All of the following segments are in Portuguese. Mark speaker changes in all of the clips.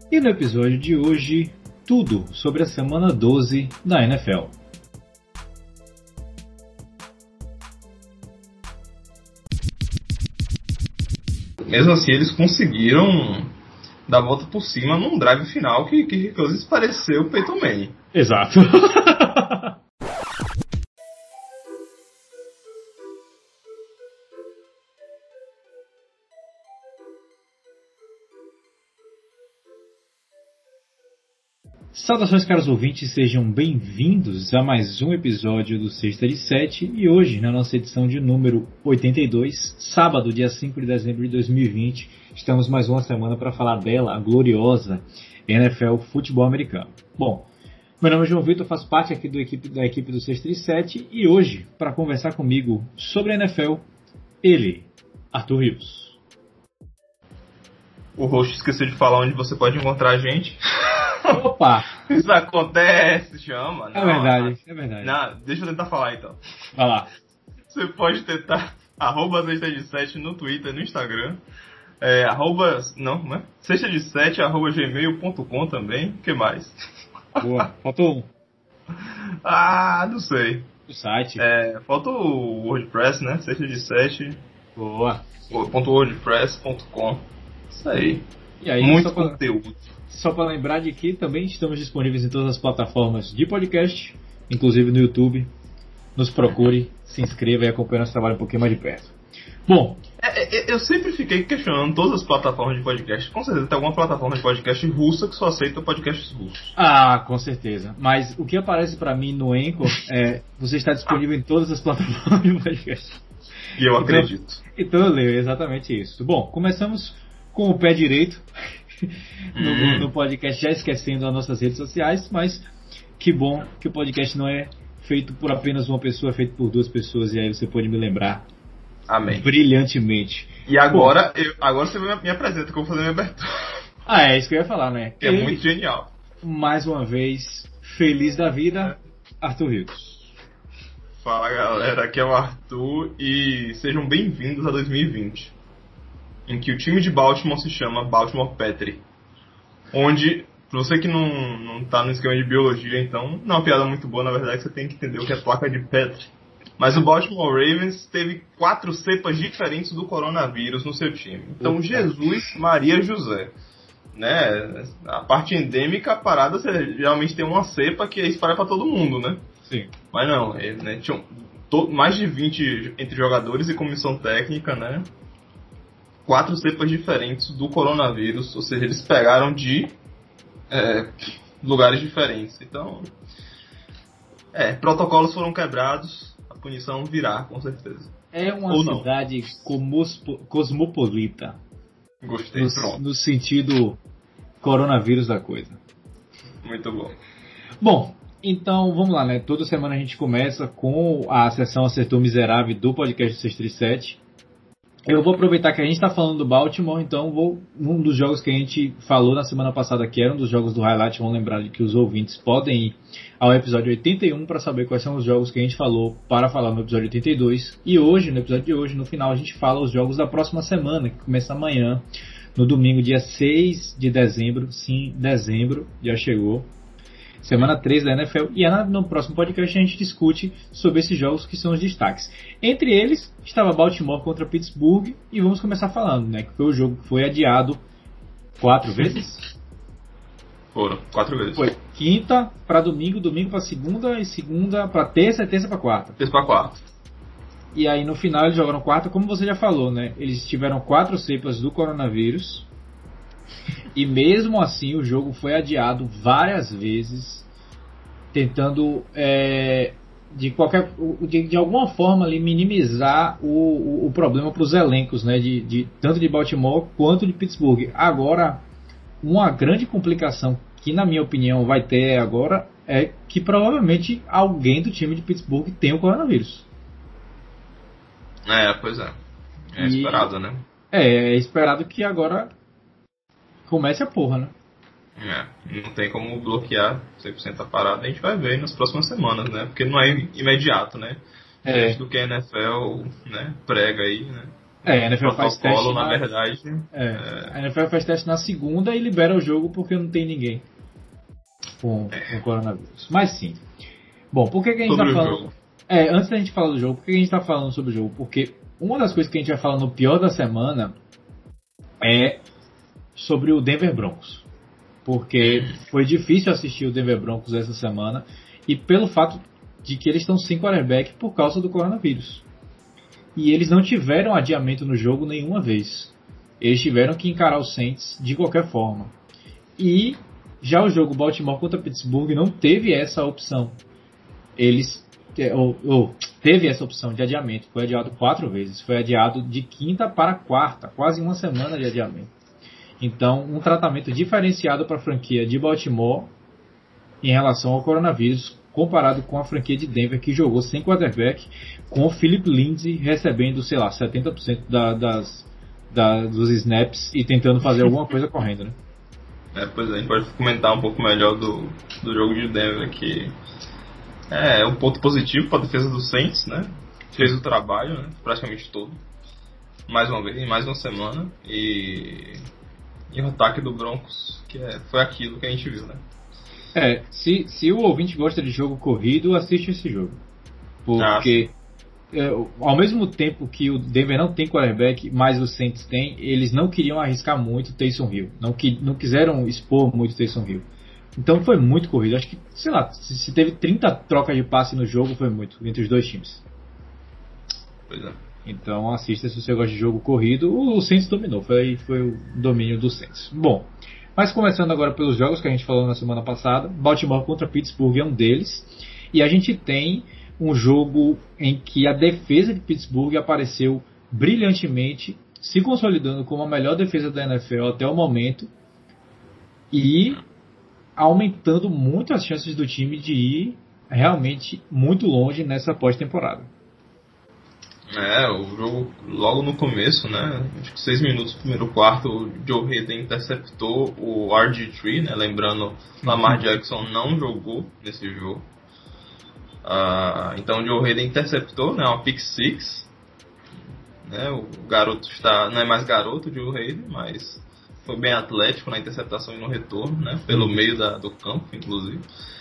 Speaker 1: E no episódio de hoje, tudo sobre a semana 12 da NFL.
Speaker 2: Mesmo assim, eles conseguiram dar a volta por cima num drive final que Kirk Cousins pareceu o Peyton Manning.
Speaker 1: Exato. Saudações, caros ouvintes, sejam bem-vindos a mais um episódio do Sexta de 7 e hoje, na nossa edição de número 82, sábado, dia 5 de dezembro de 2020, estamos mais uma semana para falar dela, a gloriosa NFL Futebol Americano. Bom, meu nome é João Vitor, faço parte aqui da equipe do Sexta de 7 e hoje, para conversar comigo sobre a NFL, ele, Arthur Rios.
Speaker 2: O host esqueceu de falar onde você pode encontrar a gente.
Speaker 1: Opa!
Speaker 2: Isso acontece, chama.
Speaker 1: É verdade, é verdade.
Speaker 2: Não, deixa eu tentar falar então.
Speaker 1: Vai lá.
Speaker 2: Você pode tentar Sexta de 7 no Twitter, no Instagram. Sexta de 7 @gmail.com também. O que mais?
Speaker 1: Boa, faltou um.
Speaker 2: Não sei.
Speaker 1: O site.
Speaker 2: Falta o WordPress, né? Sexta de 7.
Speaker 1: Boa.
Speaker 2: .wordpress.com. Isso aí.
Speaker 1: E aí,
Speaker 2: muito conteúdo.
Speaker 1: Só para lembrar de que também estamos disponíveis em todas as plataformas de podcast, inclusive no YouTube. Nos procure, se inscreva e acompanhe nosso trabalho um pouquinho mais de perto. Bom,
Speaker 2: eu sempre fiquei questionando todas as plataformas de podcast. Com certeza tem alguma plataforma de podcast russa que só aceita podcasts russos.
Speaker 1: Com certeza. Mas o que aparece para mim no Anchor é você está disponível em todas as plataformas de podcast.
Speaker 2: E eu acredito.
Speaker 1: Então eu leio exatamente isso. Bom, começamos com o pé direito no podcast, já esquecendo as nossas redes sociais, mas que bom que o podcast não é feito por apenas uma pessoa, é feito por duas pessoas, e aí você pode me lembrar.
Speaker 2: Amém.
Speaker 1: Brilhantemente.
Speaker 2: E agora, agora você me apresenta que eu vou fazer minha abertura.
Speaker 1: É isso que eu ia falar, né?
Speaker 2: Que é muito genial.
Speaker 1: Mais uma vez, feliz da vida, Arthur Rios.
Speaker 2: Fala galera, aqui é o Arthur e sejam bem-vindos a 2020. Em que o time de Baltimore se chama Baltimore Petri. Onde, pra você que não tá no esquema de biologia, então, não é uma piada muito boa, na verdade, você tem que entender o que é placa de Petri. Mas o Baltimore Ravens teve 4 cepas diferentes do coronavírus no seu time. Então, Jesus, Maria, José. Né? A parte endêmica, a parada, você geralmente tem uma cepa que é espalha pra todo mundo, né?
Speaker 1: Sim.
Speaker 2: Mas não, né, tinham mais de 20 entre jogadores e comissão técnica, né? 4 cepas diferentes do coronavírus, ou seja, eles pegaram de lugares diferentes. Então, protocolos foram quebrados, a punição virá, com certeza.
Speaker 1: É uma cidade cosmopolita.
Speaker 2: Gostei, pronto.
Speaker 1: No sentido coronavírus da coisa.
Speaker 2: Muito bom.
Speaker 1: Bom, então vamos lá, né? Toda semana a gente começa com a sessão Acertou Miserável do podcast 637. Eu vou aproveitar que a gente está falando do Baltimore, então um dos jogos que a gente falou na semana passada, que era um dos jogos do Highlight, vão lembrar de que os ouvintes podem ir ao episódio 81 para saber quais são os jogos que a gente falou para falar no episódio 82. E hoje, no episódio de hoje, no final, a gente fala os jogos da próxima semana, que começa amanhã, no domingo, dia 6 de dezembro. Sim, dezembro, já chegou. Semana 3 da NFL, e no próximo podcast a gente discute sobre esses jogos que são os destaques. Entre eles estava Baltimore contra Pittsburgh, e vamos começar falando, né, que foi o jogo que foi adiado 4 vezes?
Speaker 2: Foram 4 vezes.
Speaker 1: Foi quinta para domingo, domingo para segunda, e segunda para terça, e terça para quarta.
Speaker 2: Terça para quarta.
Speaker 1: E aí no final eles jogaram quarta, como você já falou, né, eles tiveram 4 cepas do coronavírus. E mesmo assim o jogo foi adiado várias vezes, tentando de alguma forma ali, minimizar o problema para os elencos, né, tanto de Baltimore quanto de Pittsburgh. Agora, uma grande complicação que na minha opinião vai ter agora é que provavelmente alguém do time de Pittsburgh tem o coronavírus.
Speaker 2: Pois é. Esperado, né?
Speaker 1: É esperado que agora comece a porra, né?
Speaker 2: Não tem como bloquear 100% a parada, a gente vai ver nas próximas semanas, né? Porque não é imediato, né? Do que a NFL, né, prega aí, né?
Speaker 1: A NFL faz teste
Speaker 2: na verdade.
Speaker 1: A NFL faz teste na segunda e libera o jogo porque não tem ninguém com coronavírus. Mas sim. Bom, por que a gente
Speaker 2: Sobre
Speaker 1: tá
Speaker 2: o
Speaker 1: falando...
Speaker 2: jogo.
Speaker 1: Antes da gente falar do jogo, por que a gente tá falando sobre o jogo? Porque uma das coisas que a gente vai falar no pior da semana é sobre o Denver Broncos. Porque foi difícil assistir o Denver Broncos essa semana e pelo fato de que eles estão sem quarterback por causa do coronavírus. E eles não tiveram adiamento no jogo nenhuma vez. Eles tiveram que encarar o Saints de qualquer forma. E já o jogo Baltimore contra Pittsburgh não teve essa opção. Teve essa opção de adiamento. Foi adiado 4 vezes. Foi adiado de quinta para quarta. Quase uma semana de adiamento. Então, um tratamento diferenciado para a franquia de Baltimore em relação ao coronavírus, comparado com a franquia de Denver, que jogou sem quarterback, com o Philip Lindsay recebendo, 70% dos snaps e tentando fazer alguma coisa correndo, né?
Speaker 2: Pois é, a gente pode comentar um pouco melhor do jogo de Denver, que é um ponto positivo para a defesa do Saints, né? Fez o trabalho, né? Praticamente todo. Mais uma vez, em mais uma semana. E o ataque do Broncos, que foi aquilo que a gente viu, né?
Speaker 1: Se o ouvinte gosta de jogo corrido, assiste esse jogo. Porque ao mesmo tempo que o Denver não tem quarterback, mas o Saints tem, eles não queriam arriscar muito o Taysom Hill. Não quiseram expor muito o Taysom Hill. Então foi muito corrido. Acho que, se teve 30 trocas de passe no jogo, foi muito, entre os dois times.
Speaker 2: Pois é.
Speaker 1: Então assista se você gosta de jogo corrido. O Saints dominou, foi o domínio do Saints. Bom, mas começando agora pelos jogos que a gente falou na semana passada, Baltimore contra Pittsburgh é um deles. E a gente tem um jogo em que a defesa de Pittsburgh apareceu brilhantemente, se consolidando como a melhor defesa da NFL até o momento e aumentando muito as chances do time de ir realmente muito longe nessa pós-temporada.
Speaker 2: O jogo logo no começo, né? Acho que 6 minutos do primeiro quarto, o Joe Hayden interceptou o RG3, né? Lembrando, Lamar Jackson não jogou nesse jogo. Então o Joe Hayden interceptou, né? Uma pick six, né? O garoto não é mais garoto, o Joe Hayden, mas foi bem atlético na interceptação e no retorno, né? Pelo meio do campo, inclusive.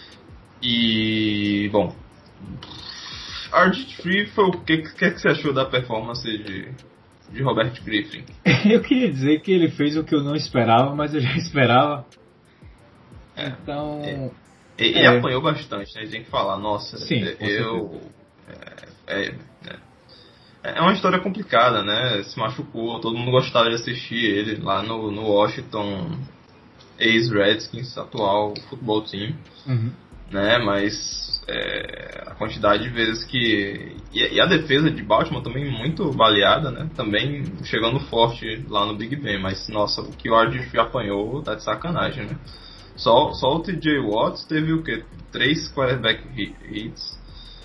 Speaker 2: E bom, RG3 foi o que você achou da performance de Robert Griffin?
Speaker 1: Eu queria dizer que ele fez o que eu não esperava, mas eu já esperava. Então.
Speaker 2: Ele apanhou bastante, né? A gente tem que falar, nossa,
Speaker 1: sim,
Speaker 2: é uma história complicada, né? Se machucou, todo mundo gostava de assistir ele lá no Washington ex-Redskins, atual futebol team, né? Mas a quantidade de vezes que... E a defesa de Baltimore também muito baleada, né? Também chegando forte lá no Big Ben, mas nossa, o que o RG3 apanhou tá de sacanagem, né? Só o TJ Watts teve o quê? 3 quarterback hits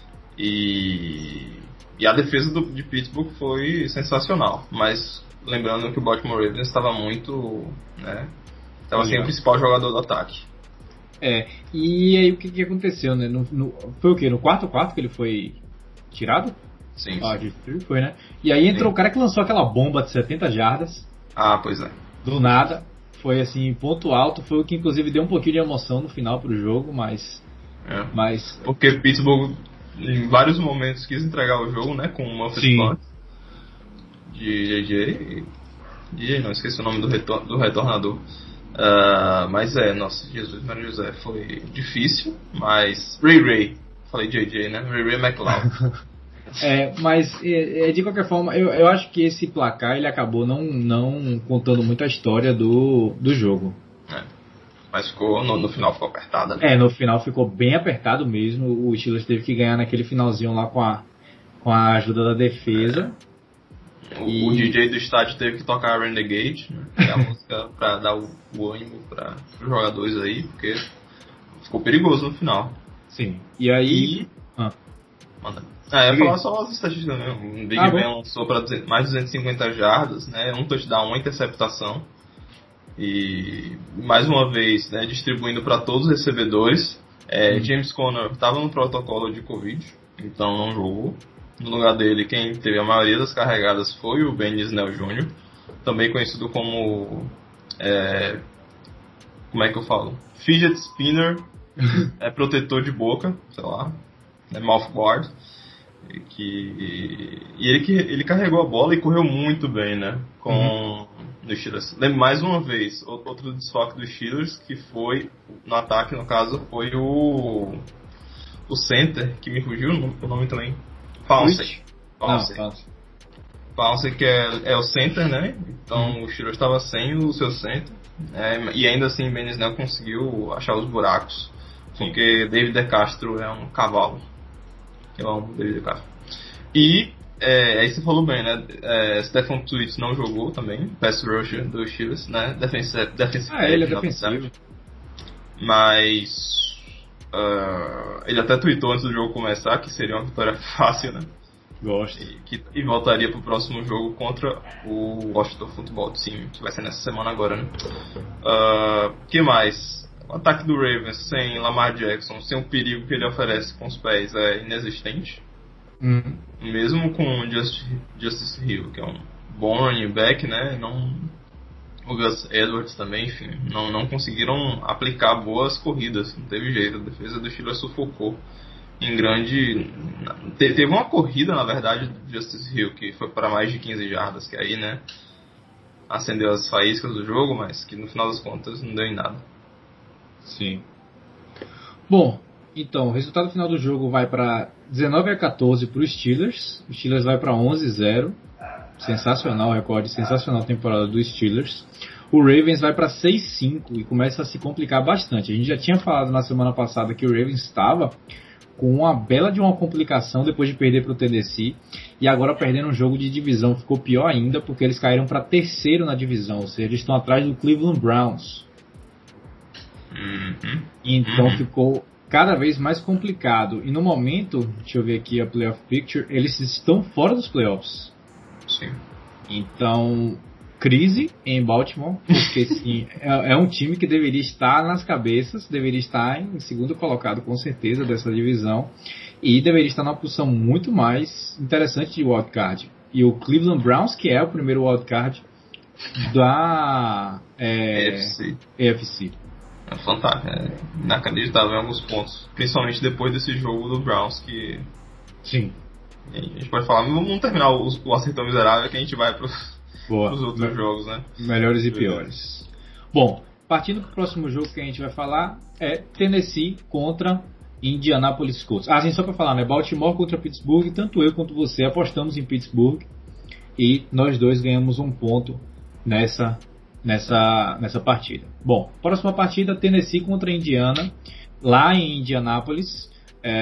Speaker 2: e a defesa de Pittsburgh foi sensacional, mas lembrando que o Baltimore Ravens estava muito, né? Estava sem o principal jogador do ataque.
Speaker 1: E aí o que aconteceu, né? Foi o quê? No quarto que ele foi tirado?
Speaker 2: Sim.
Speaker 1: Foi, né? E aí entrou o cara que lançou aquela bomba de 70 jardas.
Speaker 2: Pois é.
Speaker 1: Do nada. Foi assim, ponto alto. Foi o que inclusive deu um pouquinho de emoção no final pro jogo, mas...
Speaker 2: Porque Pittsburgh em vários momentos quis entregar o jogo, né? Com uma Punt de JJ. Não esqueci o nome do retornador. Mas nossa, Jesus Maria José, foi difícil, mas Ray, falei JJ, né? Ray McLeod.
Speaker 1: Mas de qualquer forma, eu acho que esse placar ele acabou não contando muito a história do jogo.
Speaker 2: Mas no final ficou apertado, né?
Speaker 1: No final ficou bem apertado mesmo. O Steelers teve que ganhar naquele finalzinho lá com a ajuda da defesa.
Speaker 2: O DJ do estádio teve que tocar Renegade, né? Que é a música pra dar o ânimo para os jogadores aí, porque ficou perigoso no final.
Speaker 1: Sim. E aí...
Speaker 2: Manda. Eu ia falar só as estatísticas mesmo. O Big Ben lançou para mais de 250 jardas, né? Um touchdown, uma interceptação. E mais uma vez, né, distribuindo para todos os recebedores. James Conner estava no protocolo de Covid, então não jogou. No lugar dele, quem teve a maioria das carregadas foi o Ben Snell Jr., também conhecido como... como é que eu falo? Fidget Spinner, protetor de boca, sei lá, mouthguard. E ele carregou a bola e correu muito bem, né? No Steelers. Mais uma vez, outro desfoque dos Steelers, que foi, no ataque, no caso, foi o center, que me fugiu o nome também. Pouncey, que é o center, né? Então o Steelers estava sem o seu center. E ainda assim Ben Snell conseguiu achar os buracos. Porque David De Castro é um cavalo. Eu amo David De Castro. E aí você falou bem, né? Stephen Tweets não jogou também, pass rusher do Steelers, né? Defensive
Speaker 1: ele é defensivo.
Speaker 2: Mas ele até tweetou antes do jogo começar que seria uma vitória fácil, né?
Speaker 1: Gosto.
Speaker 2: E voltaria pro próximo jogo contra o Washington Football Team, que vai ser nessa semana agora, né? Que mais? O ataque do Ravens sem Lamar Jackson, sem o perigo que ele oferece com os pés, é inexistente. Mesmo com o Justice Hill, que é um bom running back, né? O Gus Edwards também, enfim, não conseguiram aplicar boas corridas, não teve jeito. A defesa do Steelers sufocou em grande... Teve uma corrida, na verdade, do Justice Hill, que foi para mais de 15 jardas, que aí, né, acendeu as faíscas do jogo, mas que no final das contas não deu em nada.
Speaker 1: Sim. Bom, então, o resultado final do jogo vai para 19-14 para os Steelers. O Steelers vai para 11-0. Sensacional recorde, sensacional temporada dos Steelers. O Ravens vai para 6-5 e começa a se complicar bastante. A gente já tinha falado na semana passada que o Ravens estava com uma bela de uma complicação depois de perder para o Tennessee. E agora perdendo um jogo de divisão ficou pior ainda porque eles caíram para terceiro na divisão. Ou seja, eles estão atrás do Cleveland Browns. Então ficou cada vez mais complicado. E no momento, deixa eu ver aqui a playoff picture, eles estão fora dos playoffs.
Speaker 2: Sim.
Speaker 1: Então, crise em Baltimore, porque sim, é um time que deveria estar nas cabeças, deveria estar em segundo colocado com certeza dessa divisão e deveria estar numa posição muito mais interessante de wildcard. E o Cleveland Browns, que é o primeiro wildcard da AFC.
Speaker 2: É fantástico, é inacreditável em alguns pontos, principalmente depois desse jogo do Browns, que...
Speaker 1: Sim.
Speaker 2: A gente pode falar, vamos terminar o acertão miserável que a gente vai pros outros jogos, né?
Speaker 1: Melhores e piores. Bom, partindo pro próximo jogo que a gente vai falar é Tennessee contra Indianapolis Colts. Assim, só pra falar, né? Baltimore contra Pittsburgh, tanto eu quanto você apostamos em Pittsburgh e nós dois ganhamos um ponto nessa partida. Bom, próxima partida, Tennessee contra Indiana, lá em Indianápolis.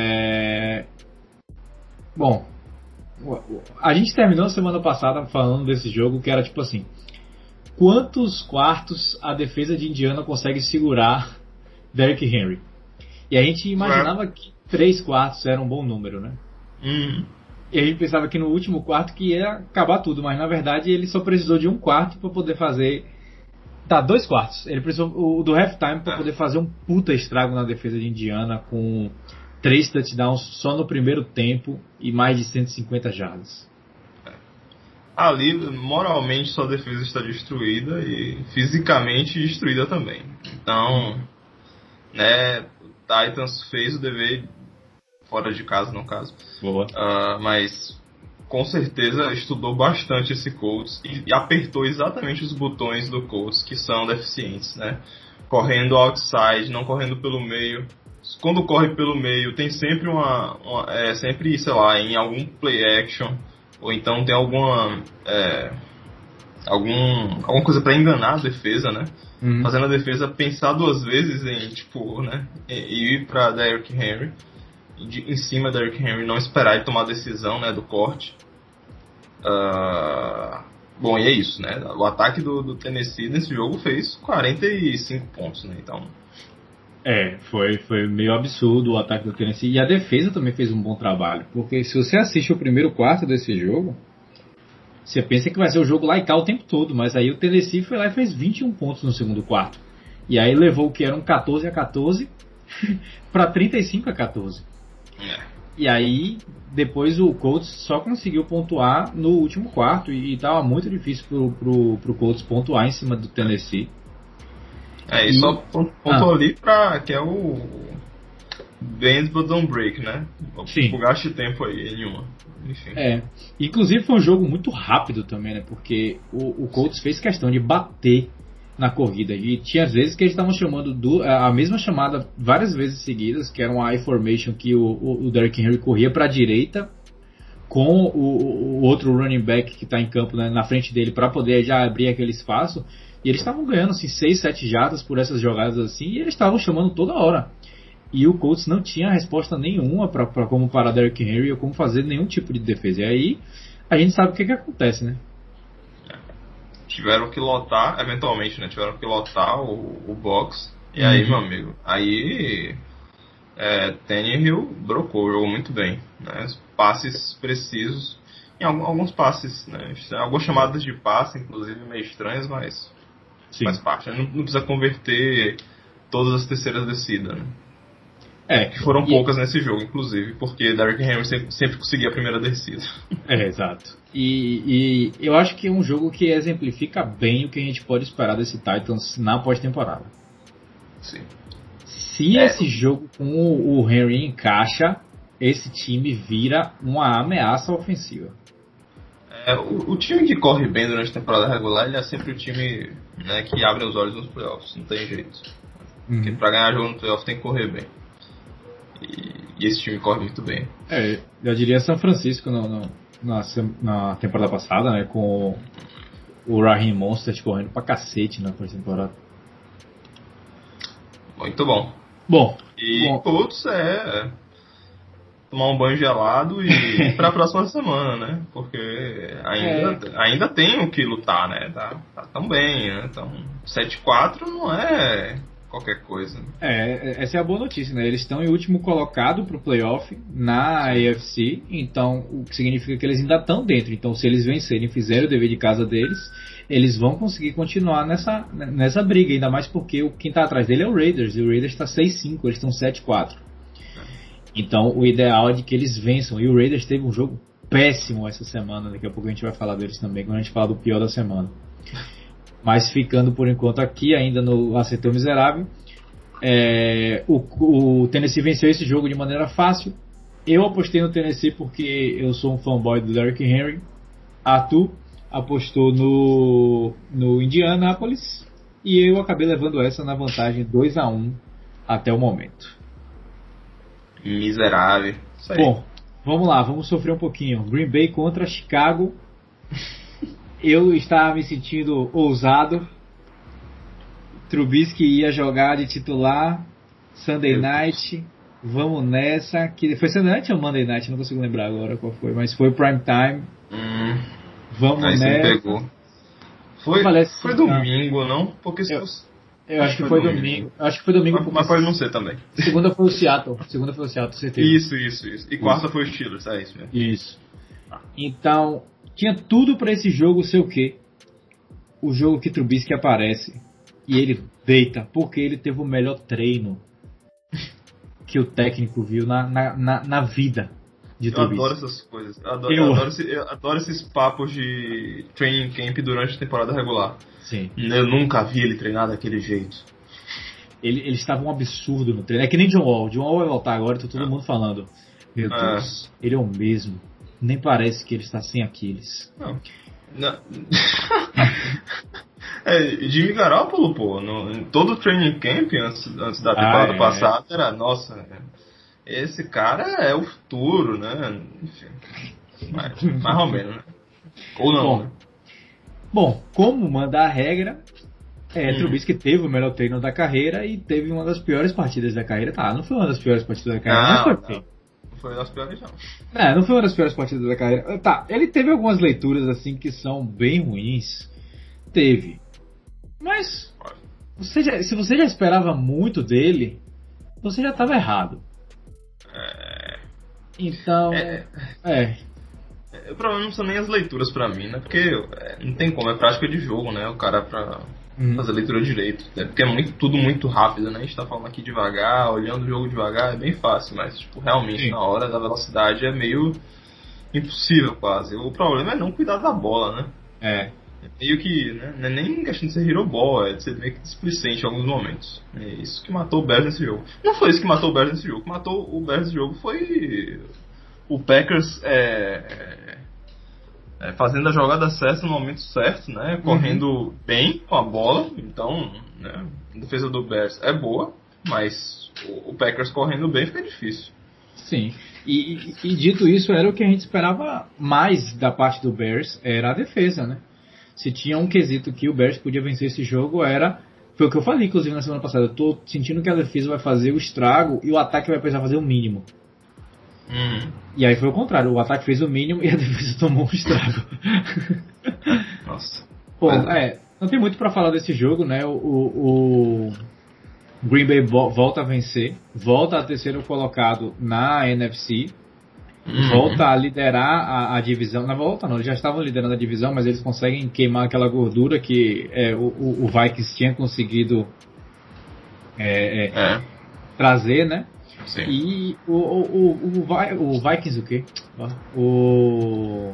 Speaker 1: Bom, a gente terminou a semana passada falando desse jogo que era tipo assim: quantos quartos a defesa de Indiana consegue segurar Derrick Henry? E a gente imaginava que 3 quartos era um bom número, né? E a gente pensava que no último quarto que ia acabar tudo, mas na verdade ele só precisou de um quarto para poder fazer... 2 quartos. Ele precisou do halftime para poder fazer um puta estrago na defesa de Indiana com 3 touchdowns só no primeiro tempo e mais de 150 jardas.
Speaker 2: Ali, moralmente, sua defesa está destruída e fisicamente destruída também. Então, né, Titans fez o dever fora de casa, no caso.
Speaker 1: Boa.
Speaker 2: Mas com certeza estudou bastante esse Colts e apertou exatamente os botões do Colts que são deficientes, né? Correndo outside, não correndo pelo meio. Quando corre pelo meio, tem sempre sempre, sei lá, em algum play action, ou então tem alguma coisa para enganar a defesa, né? Fazendo a defesa pensar 2 vezes em, tipo, né, ir para Derrick Henry, em cima da Derrick Henry, não esperar e tomar a decisão, né, do corte. Bom, e é isso, né? O ataque do Tennessee nesse jogo fez 45 pontos, né? Então...
Speaker 1: foi meio absurdo o ataque do Tennessee. E a defesa também fez um bom trabalho. Porque se você assiste o primeiro quarto desse jogo, você pensa que vai ser o jogo lá e cá o tempo todo. Mas aí o Tennessee foi lá e fez 21 pontos no segundo quarto. E aí levou o que era um 14-14 para 35-14. E aí, depois o Colts só conseguiu pontuar no último quarto e tava muito difícil pro Colts pontuar em cima do Tennessee.
Speaker 2: E só pontuou ali que é o Bend but don't break, né?
Speaker 1: Sim.
Speaker 2: Gaste tempo aí, nenhuma. Enfim.
Speaker 1: Inclusive foi um jogo muito rápido também, né? Porque o Colts fez questão de bater na corrida. E tinha às vezes que eles estavam chamando a mesma chamada várias vezes seguidas, que era uma I-formation que o Derrick Henry corria para a direita com o outro running back que está em campo, né, na frente dele para poder já abrir aquele espaço. E eles estavam ganhando assim, 6, 7 jardas por essas jogadas assim, e eles estavam chamando toda hora. E o Colts não tinha resposta nenhuma para como parar Derrick Henry ou como fazer nenhum tipo de defesa. E aí a gente sabe o que acontece, né?
Speaker 2: Tiveram que lotar, eventualmente, né? Tiveram que lotar o box. E aí, meu amigo, aí Tannehill jogou muito bem, né? Passes precisos, em alguns passes, né? Algumas chamadas de passe, inclusive meio estranhas, mas
Speaker 1: Sim.
Speaker 2: faz parte. Não precisa converter todas as terceiras descidas, né? Que foram poucas nesse jogo, inclusive, porque Derrick Henry sempre conseguia a primeira descida.
Speaker 1: Exato. E eu acho que é um jogo que exemplifica bem o que a gente pode esperar desse Titans na pós-temporada.
Speaker 2: Sim.
Speaker 1: Se esse jogo com o Henry encaixa, esse time vira uma ameaça ofensiva.
Speaker 2: O time que corre bem durante a temporada regular, ele é sempre o time, né, que abre os olhos nos playoffs, não tem jeito. Porque pra ganhar jogo no playoff tem que correr bem. E esse time corre muito bem.
Speaker 1: Eu diria São Francisco na temporada passada, né? Com o Raheem Mostert correndo pra cacete na pós-temporada.
Speaker 2: Muito bom. Colts tomar um banho gelado e pra próxima semana, né? Porque ainda tem o que lutar, né? Tá tão bem, né? Então 7-4 não é qualquer coisa.
Speaker 1: Essa é a boa notícia, né? Eles estão em último colocado pro playoff na AFC, então o que significa que eles ainda estão dentro. Então, se eles vencerem e fizerem o dever de casa deles, eles vão conseguir continuar nessa briga, ainda mais porque quem está atrás dele é o Raiders, e o Raiders está 6-5, eles estão 7-4. Então, o ideal é de que eles vençam, e o Raiders teve um jogo péssimo essa semana, daqui a pouco a gente vai falar deles também, quando a gente fala do pior da semana. Mas ficando por enquanto aqui, ainda no Acertou Miserável, o Tennessee venceu esse jogo de maneira fácil. Eu apostei no Tennessee porque eu sou um fanboy do Derrick Henry. Arthur apostou no Indianapolis e eu acabei levando essa na vantagem 2-1 até o momento.
Speaker 2: Miserável. Isso aí.
Speaker 1: Bom, vamos lá, vamos sofrer um pouquinho. Green Bay contra Chicago. Eu estava me sentindo ousado. Trubisky ia jogar de titular. Sunday Night. Vamos nessa. Foi Sunday Night ou Monday Night? Não consigo lembrar agora qual foi. Mas foi Prime Time. Vamos
Speaker 2: aí
Speaker 1: nessa.
Speaker 2: Você pegou. Foi domingo, não? Porque
Speaker 1: eu acho que foi domingo. Acho que foi domingo.
Speaker 2: Mas pode não ser também.
Speaker 1: Segunda foi o Seattle, certeza.
Speaker 2: Isso. E quarta foi o Steelers, é isso mesmo.
Speaker 1: Isso. Então, tinha tudo pra esse jogo ser o quê? O jogo que Trubisky aparece e ele deita, porque ele teve o melhor treino que o técnico viu na vida de Trubisky.
Speaker 2: Eu adoro essas coisas. Eu adoro esses papos de training camp durante a temporada regular.
Speaker 1: Sim.
Speaker 2: Eu nunca vi ele treinar daquele jeito.
Speaker 1: Ele estava um absurdo no treino. É que nem John Wall. John Wall vai voltar agora, tá todo mundo falando. Meu Deus, ele é o mesmo. Nem parece que ele está sem Aquiles.
Speaker 2: Não. Jimmy Garoppolo, pô, todo o training camp antes da temporada passada era, nossa, esse cara é o futuro, né? Enfim, mais ou menos, né? Ou não, né?
Speaker 1: Bom, como manda a regra, Trubisky teve o melhor treino da carreira e teve uma das piores partidas da carreira. Tá, não foi uma das piores partidas da carreira, mas foi feio.
Speaker 2: Não foi uma das piores, não.
Speaker 1: Não foi uma das piores partidas da carreira. Tá, ele teve algumas leituras assim que são bem ruins. Teve. Mas, se você já esperava muito dele, você já estava errado. Então,
Speaker 2: O problema não são nem as leituras pra mim, né? Porque não tem como, é prática de jogo, né? O cara pra fazer leitura direito. Porque é tudo muito rápido, né? A gente tá falando aqui devagar, olhando o jogo devagar, é bem fácil, mas tipo, realmente
Speaker 1: Sim.
Speaker 2: na hora da velocidade é meio impossível quase. O problema é não cuidar da bola, né?
Speaker 1: É.
Speaker 2: Meio que, né? Não é nem questão de ser hero ball, é de ser meio que displicente em alguns momentos. É isso que matou o Bears nesse jogo. Não foi isso que matou o Bears nesse jogo. O que matou o Bears nesse jogo foi o Packers fazendo a jogada certa no momento certo, né? Correndo bem com a bola. Então, né? A defesa do Bears é boa, mas o Packers correndo bem fica difícil.
Speaker 1: Sim. E dito isso, era o que a gente esperava mais da parte do Bears, era a defesa, né? Se tinha um quesito que o Bears podia vencer esse jogo, foi o que eu falei, inclusive, na semana passada. Eu tô sentindo que a defesa vai fazer o estrago e o ataque vai precisar fazer o mínimo. E aí foi o contrário. O ataque fez o mínimo e a defesa tomou um estrago.
Speaker 2: Nossa.
Speaker 1: Bom, não tem muito pra falar desse jogo, né? O Green Bay volta a vencer, volta a terceiro colocado na NFC, volta a liderar a divisão. Na volta não, eles já estavam liderando a divisão, mas eles conseguem queimar aquela gordura que o Vikings tinha conseguido trazer, né?
Speaker 2: Sim.
Speaker 1: E o Vikings o quê? O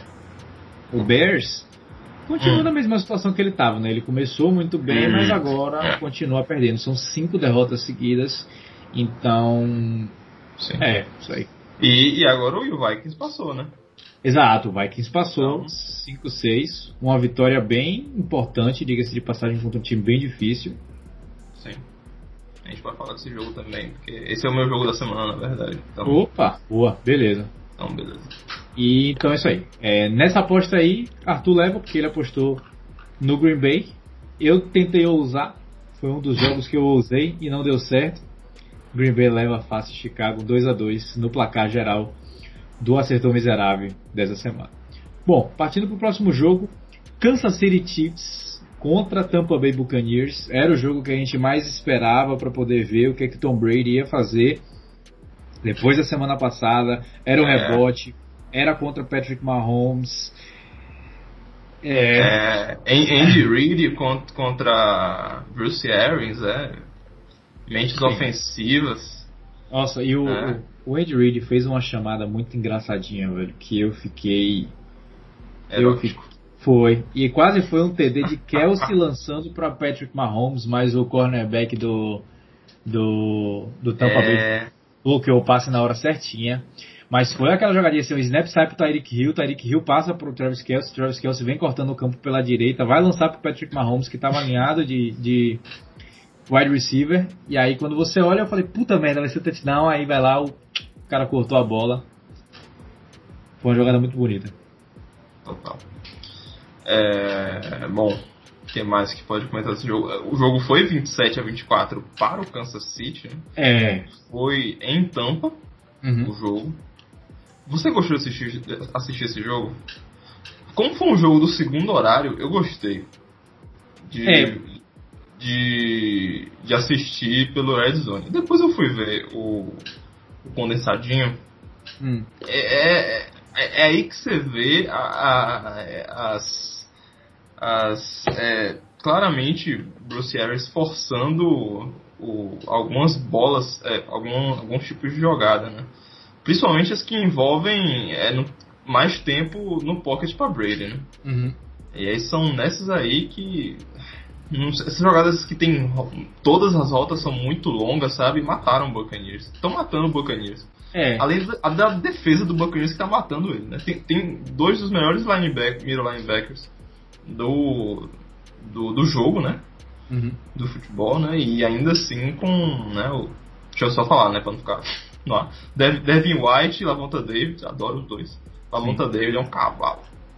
Speaker 1: Bears continua na mesma situação que ele estava, né? Ele começou muito bem, mas agora continua perdendo. São 5 derrotas seguidas, então
Speaker 2: Sim.
Speaker 1: Isso aí.
Speaker 2: E agora o Vikings passou, né?
Speaker 1: Exato, o Vikings passou 5-6, uma vitória bem importante, diga-se de passagem, contra um time bem difícil.
Speaker 2: Sim. A gente vai falar desse jogo também, porque esse é o meu jogo da semana, na verdade. Então,
Speaker 1: Opa, boa, beleza.
Speaker 2: Então, beleza.
Speaker 1: E então é isso aí. Nessa aposta aí, Arthur leva, porque ele apostou no Green Bay. Eu tentei ousar, foi um dos jogos que eu ousei e não deu certo. Green Bay leva fácil Chicago 2-2 no placar geral do Acertou Miserável dessa semana. Bom, partindo para o próximo jogo, Kansas City Chiefs contra Tampa Bay Buccaneers. Era o jogo que a gente mais esperava para poder ver o que Tom Brady ia fazer depois da semana passada. Era um rebote, era contra Patrick Mahomes.
Speaker 2: Andy Reid contra Bruce Arians, mentes ofensivas.
Speaker 1: Nossa, e o Andy Reid fez uma chamada muito engraçadinha, velho, que eu fiquei... Foi. E quase foi um TD de Kelsey lançando para Patrick Mahomes, mas o cornerback do Tampa Bay bloqueou o passe na hora certinha. Mas foi aquela jogadinha assim, o snap sai pro Tyreek Hill passa pro Travis Kelce vem cortando o campo pela direita, vai lançar pro Patrick Mahomes, que estava alinhado de wide receiver, e aí quando você olha, eu falei, puta merda, vai ser touchdown, aí vai lá, o cara cortou a bola. Foi uma jogada muito bonita.
Speaker 2: Total. Bom, o que mais que pode comentar desse jogo? O jogo foi 27-24 para o Kansas City, né? Foi em Tampa, o jogo. Você gostou de assistir esse jogo? Como foi um jogo do segundo horário, eu gostei de assistir pelo Red Zone. Depois eu fui ver o condensadinho. É aí que você vê claramente Bruce Arians forçando algumas bolas, alguns tipos de jogada, né? Principalmente as que envolvem mais tempo no pocket para Brady, né? E aí são nessas aí que essas jogadas que tem todas as rotas são muito longas, sabe? Mataram o Buccaneers. Estão matando o Buccaneers. Além da defesa do Buccaneers que tá matando ele, né? Tem 2 dos melhores middle linebackers do jogo, né? Do futebol, né? E ainda assim com, né? Deixa eu só falar, né? Pra não ficar... Não, Devin White e Lavonta David, adoro os dois. Lavonta David é um cavalo.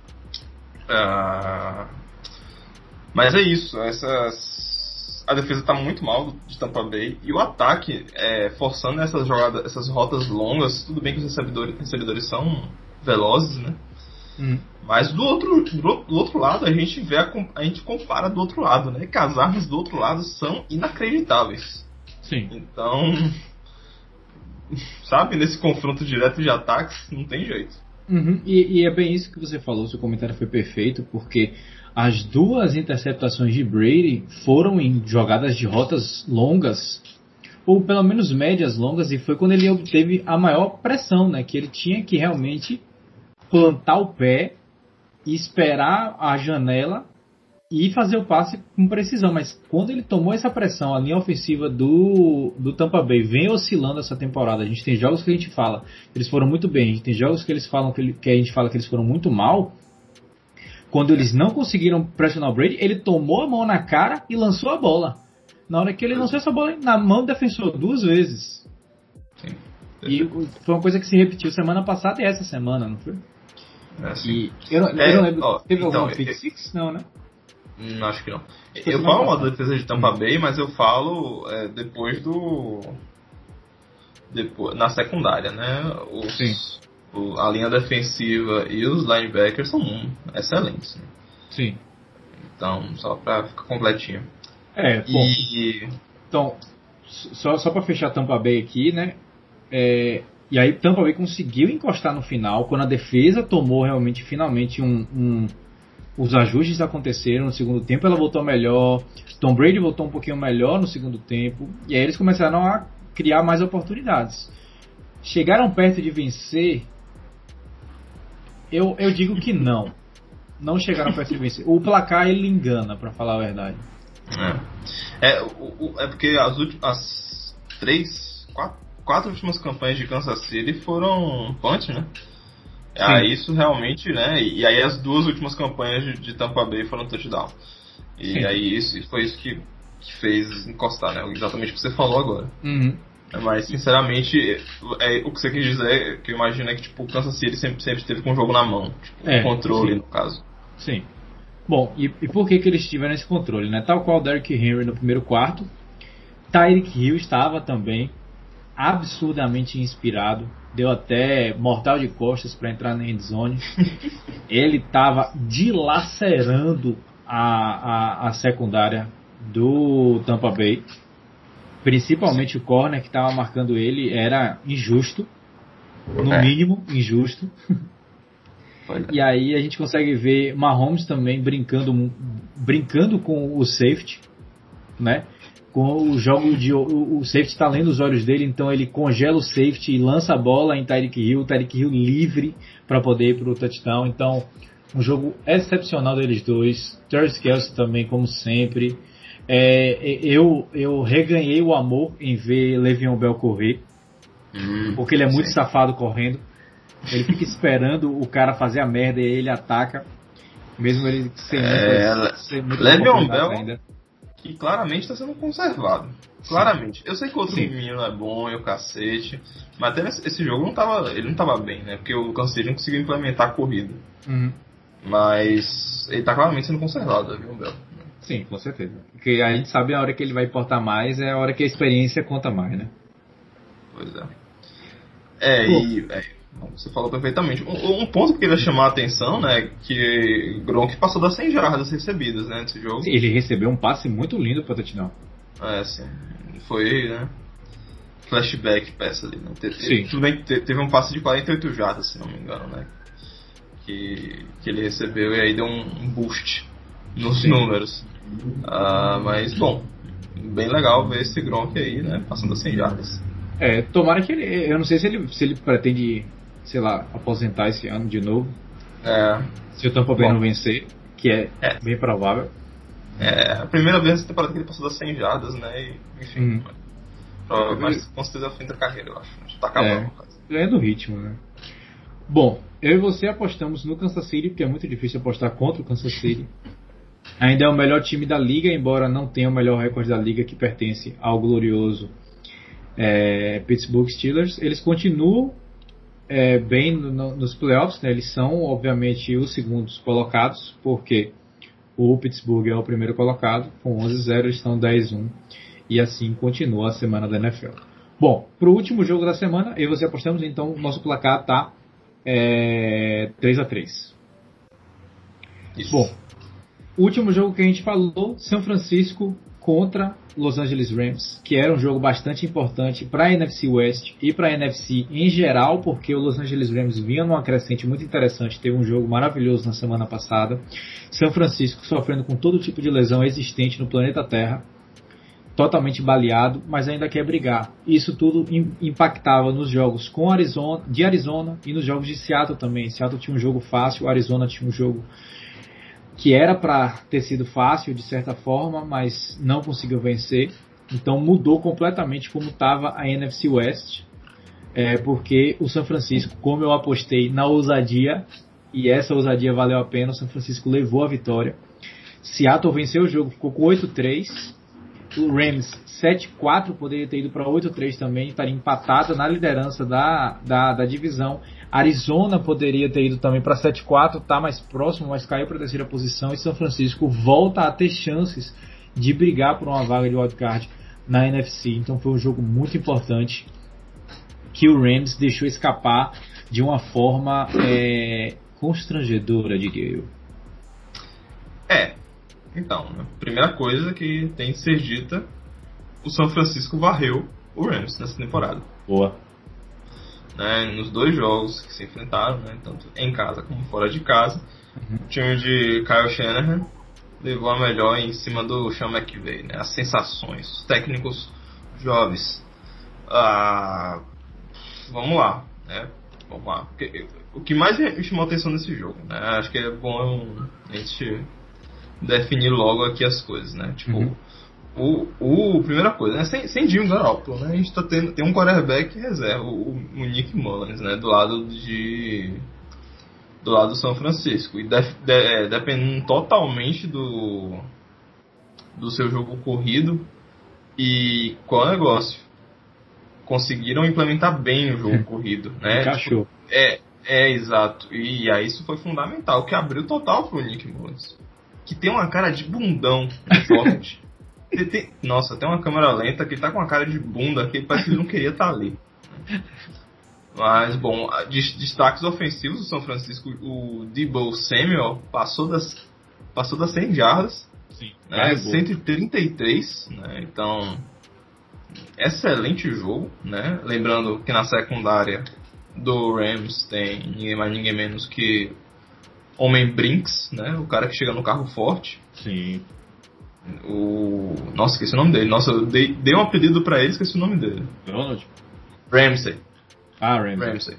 Speaker 2: Mas é isso, a defesa tá muito mal de Tampa Bay e o ataque forçando essas jogadas, essas rotas longas. Tudo bem que os recebedores são velozes, né? Mas do outro lado a gente compara do outro lado, né? Que as armas do outro lado são inacreditáveis.
Speaker 1: Sim.
Speaker 2: Então, sabe, nesse confronto direto de ataques não tem jeito.
Speaker 1: Uhum, e é bem isso que você falou, seu comentário foi perfeito, porque as duas interceptações de Brady foram em jogadas de rotas longas, ou pelo menos médias longas, e foi quando ele obteve a maior pressão, né? Que ele tinha que realmente plantar o pé e esperar a janela e fazer o passe com precisão. Mas quando ele tomou essa pressão, a linha ofensiva do Tampa Bay vem oscilando essa temporada. A gente tem jogos que a gente fala que eles foram muito bem, a gente tem jogos que eles falam que a gente fala que eles foram muito mal. Quando eles não conseguiram pressionar o Brady, ele tomou a mão na cara e lançou a bola. Na hora que ele lançou essa bola na mão do defensor 2 vezes.
Speaker 2: Sim.
Speaker 1: E foi uma coisa que se repetiu semana passada e essa semana, não foi?
Speaker 2: Sim.
Speaker 1: E eu não lembro. Teve algum pick six? Não, né?
Speaker 2: Acho que não. Eu falo uma defesa de Tampa Bay, mas eu falo depois na secundária, né? A linha defensiva e os linebackers são excelentes. Né?
Speaker 1: Sim.
Speaker 2: Então, só pra ficar completinho.
Speaker 1: Bom. Então, só pra fechar Tampa Bay aqui, né? E aí Tampa Bay conseguiu encostar no final, quando a defesa tomou realmente, finalmente, os ajustes aconteceram no segundo tempo, ela voltou melhor, Tom Brady voltou um pouquinho melhor no segundo tempo, e aí eles começaram a criar mais oportunidades. Chegaram perto de vencer? Eu digo que não. Não chegaram perto de vencer. O placar ele engana, pra falar a verdade.
Speaker 2: É porque as quatro últimas campanhas de Kansas City foram punch, né? Aí isso realmente, né? E aí as duas últimas campanhas de Tampa Bay foram touchdown. E Sim. aí foi isso que fez encostar, né? Exatamente o que você falou agora.
Speaker 1: Uhum.
Speaker 2: Mas sinceramente, o que você quis dizer, que eu imagino é que tipo, o Kansas City sempre esteve com o jogo na mão. Tipo, controle,
Speaker 1: sim.
Speaker 2: No caso.
Speaker 1: Sim. Bom, e por que eles tiveram esse controle, né? Tal qual o Derrick Henry no primeiro quarto, Tyreek Hill estava também absurdamente inspirado, deu até mortal de costas para entrar na endzone. Ele estava dilacerando a secundária do Tampa Bay, principalmente o corner que estava marcando ele era injusto, no mínimo injusto. E aí a gente consegue ver Mahomes também brincando com o safety, né? Com o jogo o safety está lendo os olhos dele, então ele congela o safety e lança a bola em Tyreek Hill livre para poder ir para o touchdown. Então, um jogo excepcional deles dois. Travis Kelce também, como sempre. Eu reganhei o amor em ver Le'Veon Bell correr, porque ele é muito safado correndo. Ele fica esperando o cara fazer a merda e ele ataca, mesmo ele sem muito
Speaker 2: Le'Veon Bell ainda. Que claramente está sendo conservado. Claramente. Eu sei que o outro menino é bom e o cacete, mas até esse jogo ele não tava bem, né? Porque o Kansas City não conseguiu implementar a corrida. Mas ele tá claramente sendo conservado, Le'Veon Bell.
Speaker 1: Sim, com certeza. Porque a gente sabe a hora que ele vai importar mais é a hora que a experiência conta mais, né?
Speaker 2: Pois é. Você falou perfeitamente. Um ponto que eu queria chamar a atenção, né, que Gronk passou das 100 jardas recebidas, né, nesse jogo.
Speaker 1: Sim, ele recebeu um passe muito lindo para touchdown.
Speaker 2: Sim. Foi, né, flashback peça ali, né. Tudo bem que teve um passe de 48 jardas, se não me engano, né, que ele recebeu e aí deu um boost nos números. Mas, bom, bem legal ver esse Gronk aí, né, passando das 100 jardas.
Speaker 1: Tomara que ele... Eu não sei se ele pretende, sei lá, aposentar esse ano de novo. Se o Tampa Bay não vencer, que é bem provável.
Speaker 2: A primeira vez nessa temporada que ele passou das 100 jardas, né? E, enfim, mas com certeza é o fim da carreira, eu acho. Já tá acabando.
Speaker 1: Ganhando ritmo, né? Bom, eu e você apostamos no Kansas City, porque é muito difícil apostar contra o Kansas City. Ainda é o melhor time da liga, embora não tenha o melhor recorde da liga, que pertence ao glorioso Pittsburgh Steelers. Eles continuam bem nos playoffs, né? Eles são obviamente os segundos colocados, porque o Pittsburgh é o primeiro colocado com 11-0, eles estão 10-1 e assim continua a semana da NFL. Bom, para o último jogo da semana eu e você apostamos, então o nosso placar está 3-3. Bom, o último jogo que a gente falou, São Francisco contra Los Angeles Rams, que era um jogo bastante importante para a NFC West e para a NFC em geral, porque o Los Angeles Rams vinha numa crescente muito interessante, teve um jogo maravilhoso na semana passada. São Francisco sofrendo com todo tipo de lesão existente no planeta Terra, totalmente baleado, mas ainda quer brigar. Isso tudo impactava nos jogos de Arizona e nos jogos de Seattle também. Seattle tinha um jogo fácil, Arizona tinha um jogo que era para ter sido fácil de certa forma, mas não conseguiu vencer. Então mudou completamente como estava a NFC West, porque o São Francisco, como eu apostei na ousadia, e essa ousadia valeu a pena, o São Francisco levou a vitória. Seattle venceu o jogo, ficou com 8-3. O Rams 7-4, poderia ter ido para 8-3 também, estaria empatada na liderança da divisão. Arizona poderia ter ido também para 7-4, está mais próximo, mas caiu para a terceira posição. E São Francisco volta a ter chances de brigar por uma vaga de wildcard na NFC. Então foi um jogo muito importante que o Rams deixou escapar de uma forma constrangedora, diria eu.
Speaker 2: Então, a primeira coisa que tem que ser dita, o São Francisco varreu o Rams nessa temporada.
Speaker 1: Boa.
Speaker 2: Né, nos 2 jogos que se enfrentaram, né, tanto em casa como fora de casa, o time de Kyle Shanahan levou a melhor em cima do Sean McVay, né, as sensações, os técnicos jovens. Vamos lá. O que mais me chamou a atenção nesse jogo, né, acho que é bom a gente definir logo aqui as coisas, né? Tipo, primeira coisa, né? Sem Jimmy Garoppolo, né? A gente tem um quarterback reserva, o Nick Mullins, né? Do lado do São Francisco. E dependendo totalmente do seu jogo corrido. E qual é o negócio? Conseguiram implementar bem o jogo corrido, né?
Speaker 1: Encaixou.
Speaker 2: Tipo, exato. E aí isso foi fundamental, que abriu total pro Nick Mullins, que tem uma cara de bundão no pocket. Nossa, tem uma câmera lenta que ele tá com uma cara de bunda que parece que ele não queria estar ali. Mas, bom, destaques ofensivos do São Francisco, o Deebo Samuel passou das 100 jardas,
Speaker 1: sim,
Speaker 2: né, 133, né, então, excelente jogo, né, lembrando que na secundária do Rams tem ninguém mais, ninguém menos que Homem Brinks, né? O cara que chega no carro forte.
Speaker 1: Sim.
Speaker 2: Nossa, esqueci o nome dele. Nossa, eu dei um apelido pra ele, esqueci o nome dele.
Speaker 1: Ronald?
Speaker 2: Ramsey.
Speaker 1: Ramsey.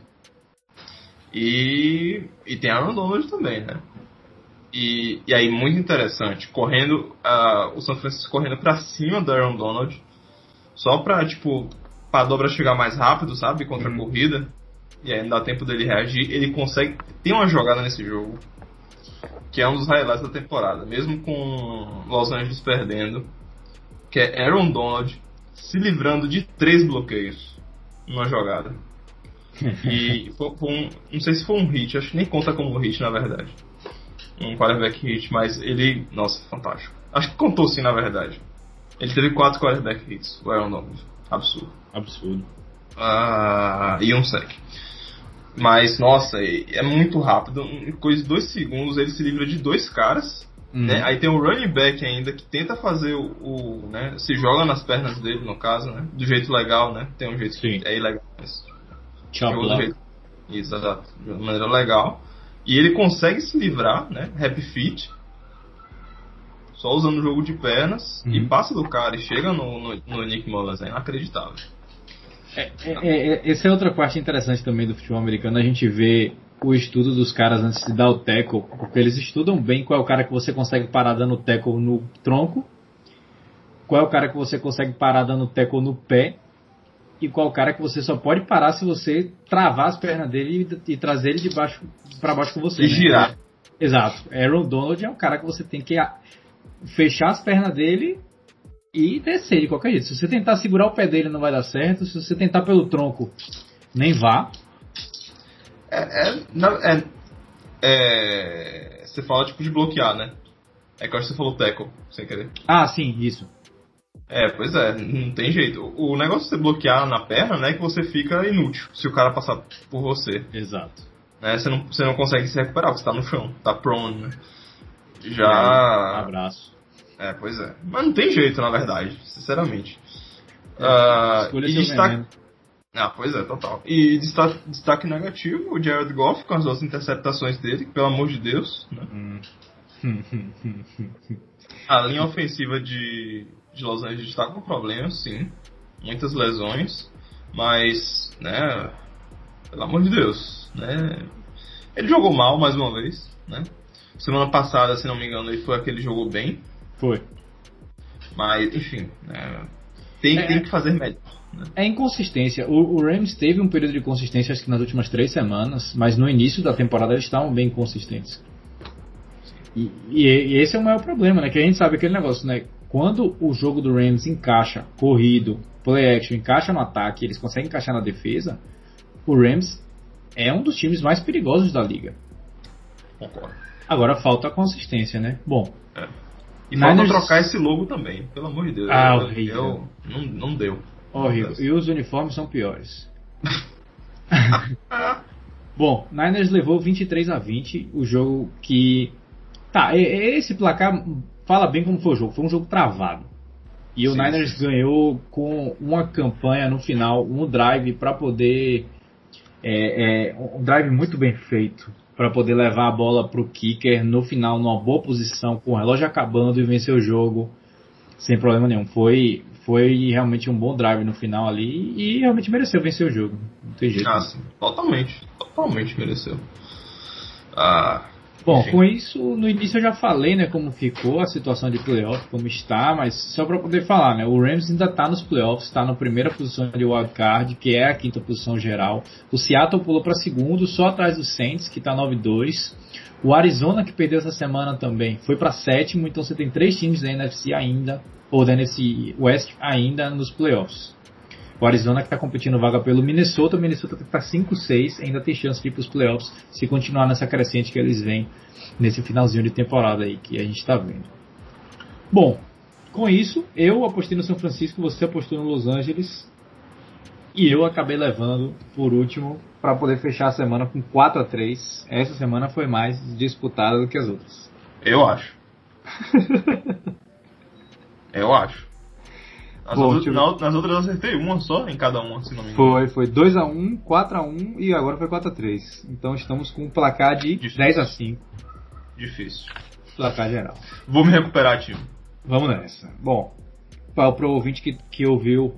Speaker 2: E tem Aaron Donald também, né? E aí, muito interessante, o São Francisco correndo pra cima do Aaron Donald, só pra dobra chegar mais rápido, sabe? Contra a corrida. E aí não dá tempo dele reagir. Ele consegue. Tem uma jogada nesse jogo que é um dos highlights da temporada, mesmo com Los Angeles perdendo, que é Aaron Donald se livrando de 3 bloqueios numa jogada. E não sei se foi um hit, acho que nem conta como hit na verdade. Um quarterback hit, mas ele. Nossa, fantástico. Acho que contou sim na verdade. Ele teve 4 quarterback hits, o Aaron Donald. Absurdo. E um sec. Mas, nossa, é muito rápido. Em coisa de 2 segundos ele se livra de 2 caras. Né? Aí tem o running back ainda que tenta fazer né? Se joga nas pernas dele, no caso, né? Do jeito legal, né? Tem um jeito
Speaker 1: sim,
Speaker 2: que é ilegal, mas exato, de uma maneira legal. E ele consegue se livrar, né? Happy feet, só usando o jogo de pernas, e passa do cara e chega no Nick Mullins. É inacreditável.
Speaker 1: Essa é outra parte interessante também do futebol americano. A gente vê o estudo dos caras antes de dar o tackle, porque eles estudam bem qual é o cara que você consegue parar dando tackle no tronco, qual é o cara que você consegue parar dando tackle no pé, e qual é o cara que você só pode parar se você travar as pernas dele e trazer ele de baixo para baixo com você.
Speaker 2: E girar.
Speaker 1: Exato. Aaron Donald é um cara que você tem que fechar as pernas dele e descer de qualquer jeito. Se você tentar segurar o pé dele não vai dar certo. Se você tentar pelo tronco, nem vá.
Speaker 2: Você fala tipo de bloquear, né? É que eu acho que você falou tackle, sem querer.
Speaker 1: Ah, sim, isso.
Speaker 2: Pois é, não tem jeito. O negócio de você bloquear na perna, né, é que você fica inútil se o cara passar por você.
Speaker 1: Exato.
Speaker 2: Né, você não consegue se recuperar, você tá no chão, tá prone, né? Já...
Speaker 1: Abraço.
Speaker 2: Pois é. Mas não tem jeito, na verdade, sinceramente.
Speaker 1: Escolha seu veneno.
Speaker 2: Pois é, total. E destaque negativo, o Jared Goff com as duas interceptações dele, pelo amor de Deus. Né? A linha ofensiva de Los Angeles está com problemas, sim. Muitas lesões. Mas, né, pelo amor de Deus, né? Ele jogou mal mais uma vez, né? Semana passada, se não me engano, ele foi aquele que jogou bem.
Speaker 1: Foi.
Speaker 2: Mas, enfim, tem que fazer melhor. Né?
Speaker 1: É inconsistência. O Rams teve um período de consistência, acho que nas últimas 3 semanas, mas no início da temporada eles estavam bem inconsistentes. E esse é o maior problema, né? Que a gente sabe aquele negócio, né? Quando o jogo do Rams encaixa, corrido, play action, encaixa no ataque, eles conseguem encaixar na defesa, o Rams é um dos times mais perigosos da liga.
Speaker 2: Concordo.
Speaker 1: Agora falta a consistência, né? Bom.
Speaker 2: E falta trocar esse logo também, pelo amor de Deus.
Speaker 1: Horrível.
Speaker 2: Não deu.
Speaker 1: Horrível. E os uniformes são piores. Bom, Niners levou 23-20, o jogo que... esse placar fala bem como foi o jogo. Foi um jogo travado. E o Niners ganhou com uma campanha no final, um drive para poder... um drive muito bem feito, para poder levar a bola para o kicker no final, numa boa posição, com o relógio acabando e vencer o jogo sem problema nenhum. Foi realmente um bom drive no final ali e realmente mereceu vencer o jogo. Não tem jeito.
Speaker 2: Sim. Totalmente mereceu.
Speaker 1: Bom,
Speaker 2: enfim.
Speaker 1: Com isso, no início eu já falei, né, como ficou a situação de playoff, como está, mas só para poder falar, né, o Rams ainda está nos playoffs, está na primeira posição de wildcard, que é a 5ª posição geral. O Seattle pulou para segundo, só atrás do Saints, que está 9-2. O Arizona, que perdeu essa semana também, foi para 7º, então você tem 3 times da NFC ainda, ou da NFC West ainda nos playoffs. O Arizona que está competindo vaga pelo Minnesota. O Minnesota está 5-6, ainda tem chance de ir para os playoffs se continuar nessa crescente que eles vêm nesse finalzinho de temporada aí que a gente está vendo. Bom, com isso, eu apostei no São Francisco, você apostou no Los Angeles e eu acabei levando por último para poder fechar a semana com 4-3. Essa semana foi mais disputada do que as outras.
Speaker 2: Eu acho. Nas outras eu acertei uma só em cada uma, se não me engano.
Speaker 1: Foi 2-1, 4-1 e agora foi 4-3. Então estamos com um placar de 10-5.
Speaker 2: Difícil.
Speaker 1: Placar geral.
Speaker 2: Vou me recuperar, time.
Speaker 1: Vamos nessa. Bom, para o ouvinte que ouviu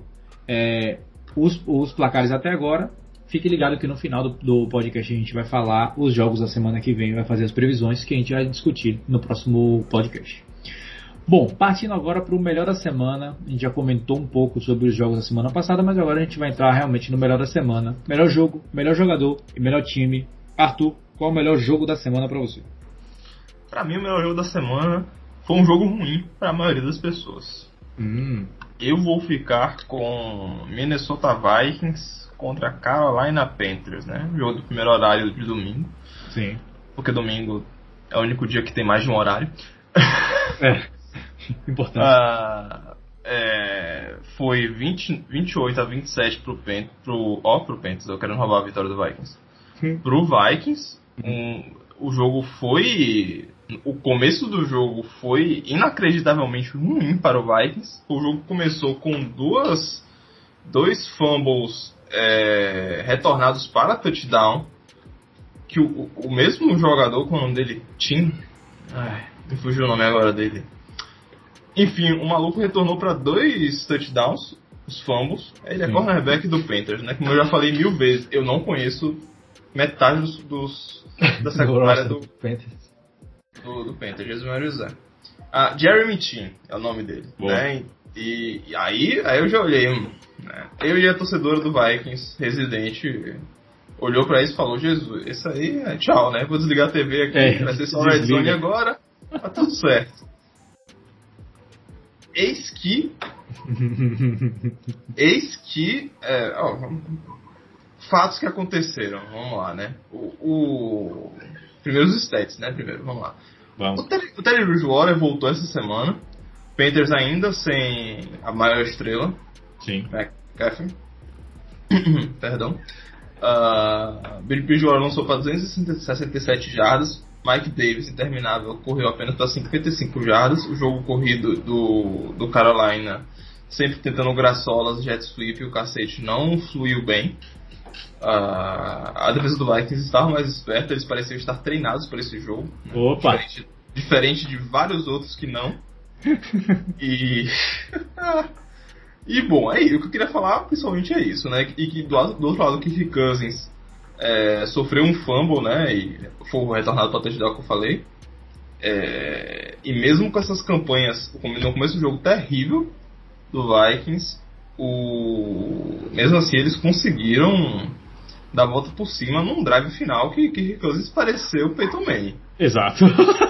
Speaker 1: os placares até agora, fique ligado que no final do podcast a gente vai falar os jogos da semana que vem, vai fazer as previsões que a gente vai discutir no próximo podcast. Bom, partindo agora para o melhor da semana, a gente já comentou um pouco sobre os jogos da semana passada, mas agora a gente vai entrar realmente no melhor da semana. Melhor jogo, melhor jogador e melhor time. Arthur, qual é o melhor jogo da semana para você?
Speaker 2: Para mim, o melhor jogo da semana foi um jogo ruim para a maioria das pessoas. Eu vou ficar com Minnesota Vikings contra Carolina Panthers, né? Jogo do primeiro horário de domingo.
Speaker 1: Sim.
Speaker 2: Porque domingo é o único dia que tem mais de um horário.
Speaker 1: Importante.
Speaker 2: Foi 28-27 pro Panthers. Eu quero roubar a vitória do Vikings. Pro Vikings, o jogo foi... O começo do jogo foi inacreditavelmente ruim para o Vikings. O jogo começou com dois fumbles retornados para touchdown. Que o mesmo jogador, com o nome dele, Tim... me fugiu o nome agora dele. Enfim, o maluco retornou para 2 touchdowns, os fumbles. Ele é cornerback do Panthers, né? Como eu já falei 1000 vezes, eu não conheço metade da secundária do Panthers. Do Panthers, Jesus Maria José. Jeremy Chin é o nome dele, né? E aí eu já olhei, né? Eu e a torcedora do Vikings, residente, olhou pra isso e falou: Jesus, isso aí é tchau, né? Vou desligar a TV aqui, vai ser só Red Zone agora, tá tudo certo. Eis que fatos que aconteceram, vamos lá, né? Primeiro os stats, né? Vamos lá.
Speaker 1: Vamos.
Speaker 2: O Teddy Bridgewater voltou essa semana. Panthers ainda sem a maior estrela.
Speaker 1: Sim.
Speaker 2: McCaffrey. Perdão. Billy Bridgewater lançou para 267 jardas. Mike Davis, interminável, correu apenas para 55 jardas. O jogo corrido do Carolina, sempre tentando graçolas, jet sweep e o cacete, não fluiu bem. A defesa do Vikings estava mais esperta, eles pareciam estar treinados para esse jogo.
Speaker 1: Opa!
Speaker 2: Diferente de vários outros que não. E bom, aí o que eu queria falar principalmente é isso, né? E que do outro lado o Kirk Cousins sofreu um fumble, né? E foi retornado para o touchdown que eu falei. E mesmo com essas campanhas, no começo do jogo terrível do Vikings, mesmo assim eles conseguiram dar a volta por cima num drive final que Kirk Cousins pareceu o Peyton Manning.
Speaker 1: Exato.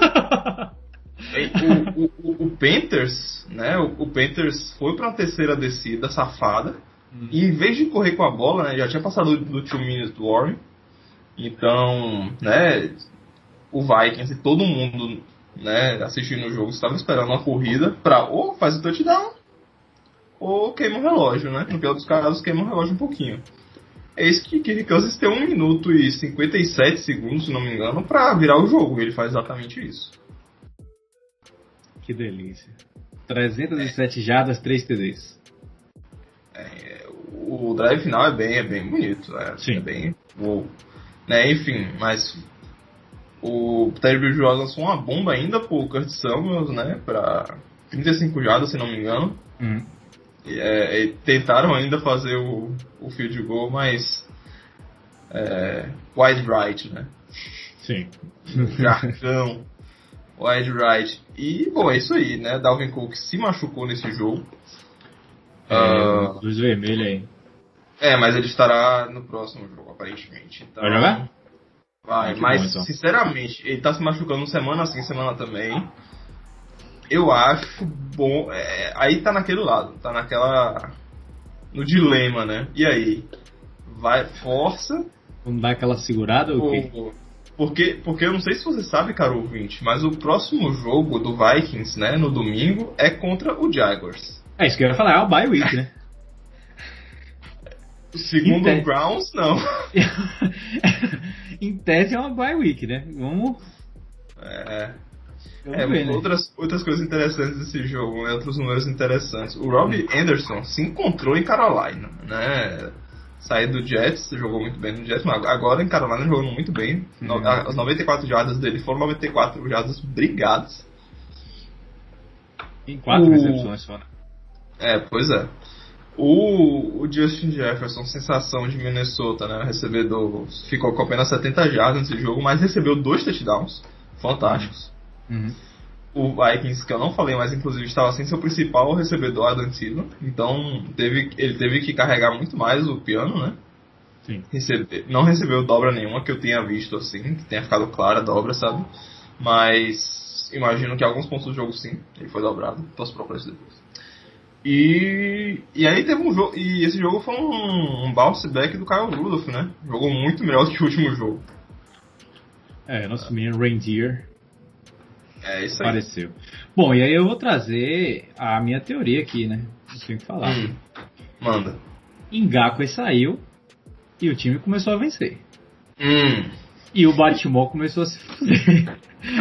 Speaker 2: O Panthers, né? O Panthers foi para uma terceira descida safada. E em vez de correr com a bola, né? Já tinha passado do 2-minute warning. Então, né? O Vikings e todo mundo, né? Assistindo o jogo estava esperando uma corrida para ou faz o touchdown ou queima o relógio, né? No pior dos casos, queima o relógio um pouquinho. É isso que Kirk Cousins tem 1 minuto e 57 segundos, se não me engano, para virar o jogo. Ele faz exatamente isso.
Speaker 1: Que delícia. 307 jardas, 3 TDs.
Speaker 2: O drive final é bem bonito.
Speaker 1: Sim.
Speaker 2: É bem... né, enfim, mas o Teddy Bridgewater lançou uma bomba ainda pro Curtis Samuels, né? Pra 35 jardas, se não me engano. E tentaram ainda fazer o field goal, mas wide right, né?
Speaker 1: Sim.
Speaker 2: Jarcão. Wide right. E, bom, é isso aí, né? Dalvin Cook se machucou nesse jogo.
Speaker 1: Luz vermelha aí.
Speaker 2: Mas ele estará no próximo jogo, aparentemente. Então,
Speaker 1: vai jogar?
Speaker 2: Vai, mas, bom, então. Sinceramente, ele tá se machucando semana sim, semana também. Eu acho bom. Aí tá naquele lado, tá no dilema, né? E aí? Vai, força.
Speaker 1: Vamos dar aquela segurada ou o quê?
Speaker 2: Porque eu não sei se você sabe, caro ouvinte, mas o próximo jogo do Vikings, né, no domingo, é contra o Jaguars.
Speaker 1: Isso que eu ia falar, é o bye week, né?
Speaker 2: Segundo o Browns, não.
Speaker 1: Em tese é uma bye week, né? Vamos ver, né?
Speaker 2: Outras coisas interessantes desse jogo, né? Outros números interessantes. O Robbie Anderson se encontrou em Carolina, né? Saiu do Jets, jogou muito bem no Jets, mas agora em Carolina jogou muito bem. As 94 jardas dele foram 94 jardas brigadas.
Speaker 1: Em 4 recepções só, né?
Speaker 2: Pois é. O Justin Jefferson, sensação de Minnesota, né? Recebedor, ficou com apenas 70 jardas nesse jogo, mas recebeu 2 touchdowns fantásticos. O Vikings, que eu não falei, mas inclusive estava sem seu principal recebedor, Adam Thielen. Então ele teve que carregar muito mais o piano, né?
Speaker 1: Sim.
Speaker 2: Não recebeu dobra nenhuma que eu tenha visto assim, que tenha ficado clara a dobra, sabe? Mas imagino que alguns pontos do jogo sim, ele foi dobrado. Posso procurar isso depois. E aí teve um jogo. E esse jogo foi um bounce back do Kyle Rudolph, né? Jogou muito melhor do que o último jogo.
Speaker 1: Nosso menino Reindeer.
Speaker 2: Isso aí.
Speaker 1: Apareceu. Bom, e aí eu vou trazer a minha teoria aqui, né? Não tenho que falar.
Speaker 2: Manda.
Speaker 1: Ngakwe saiu e o time começou a vencer. E o Baltimore começou a se fuder.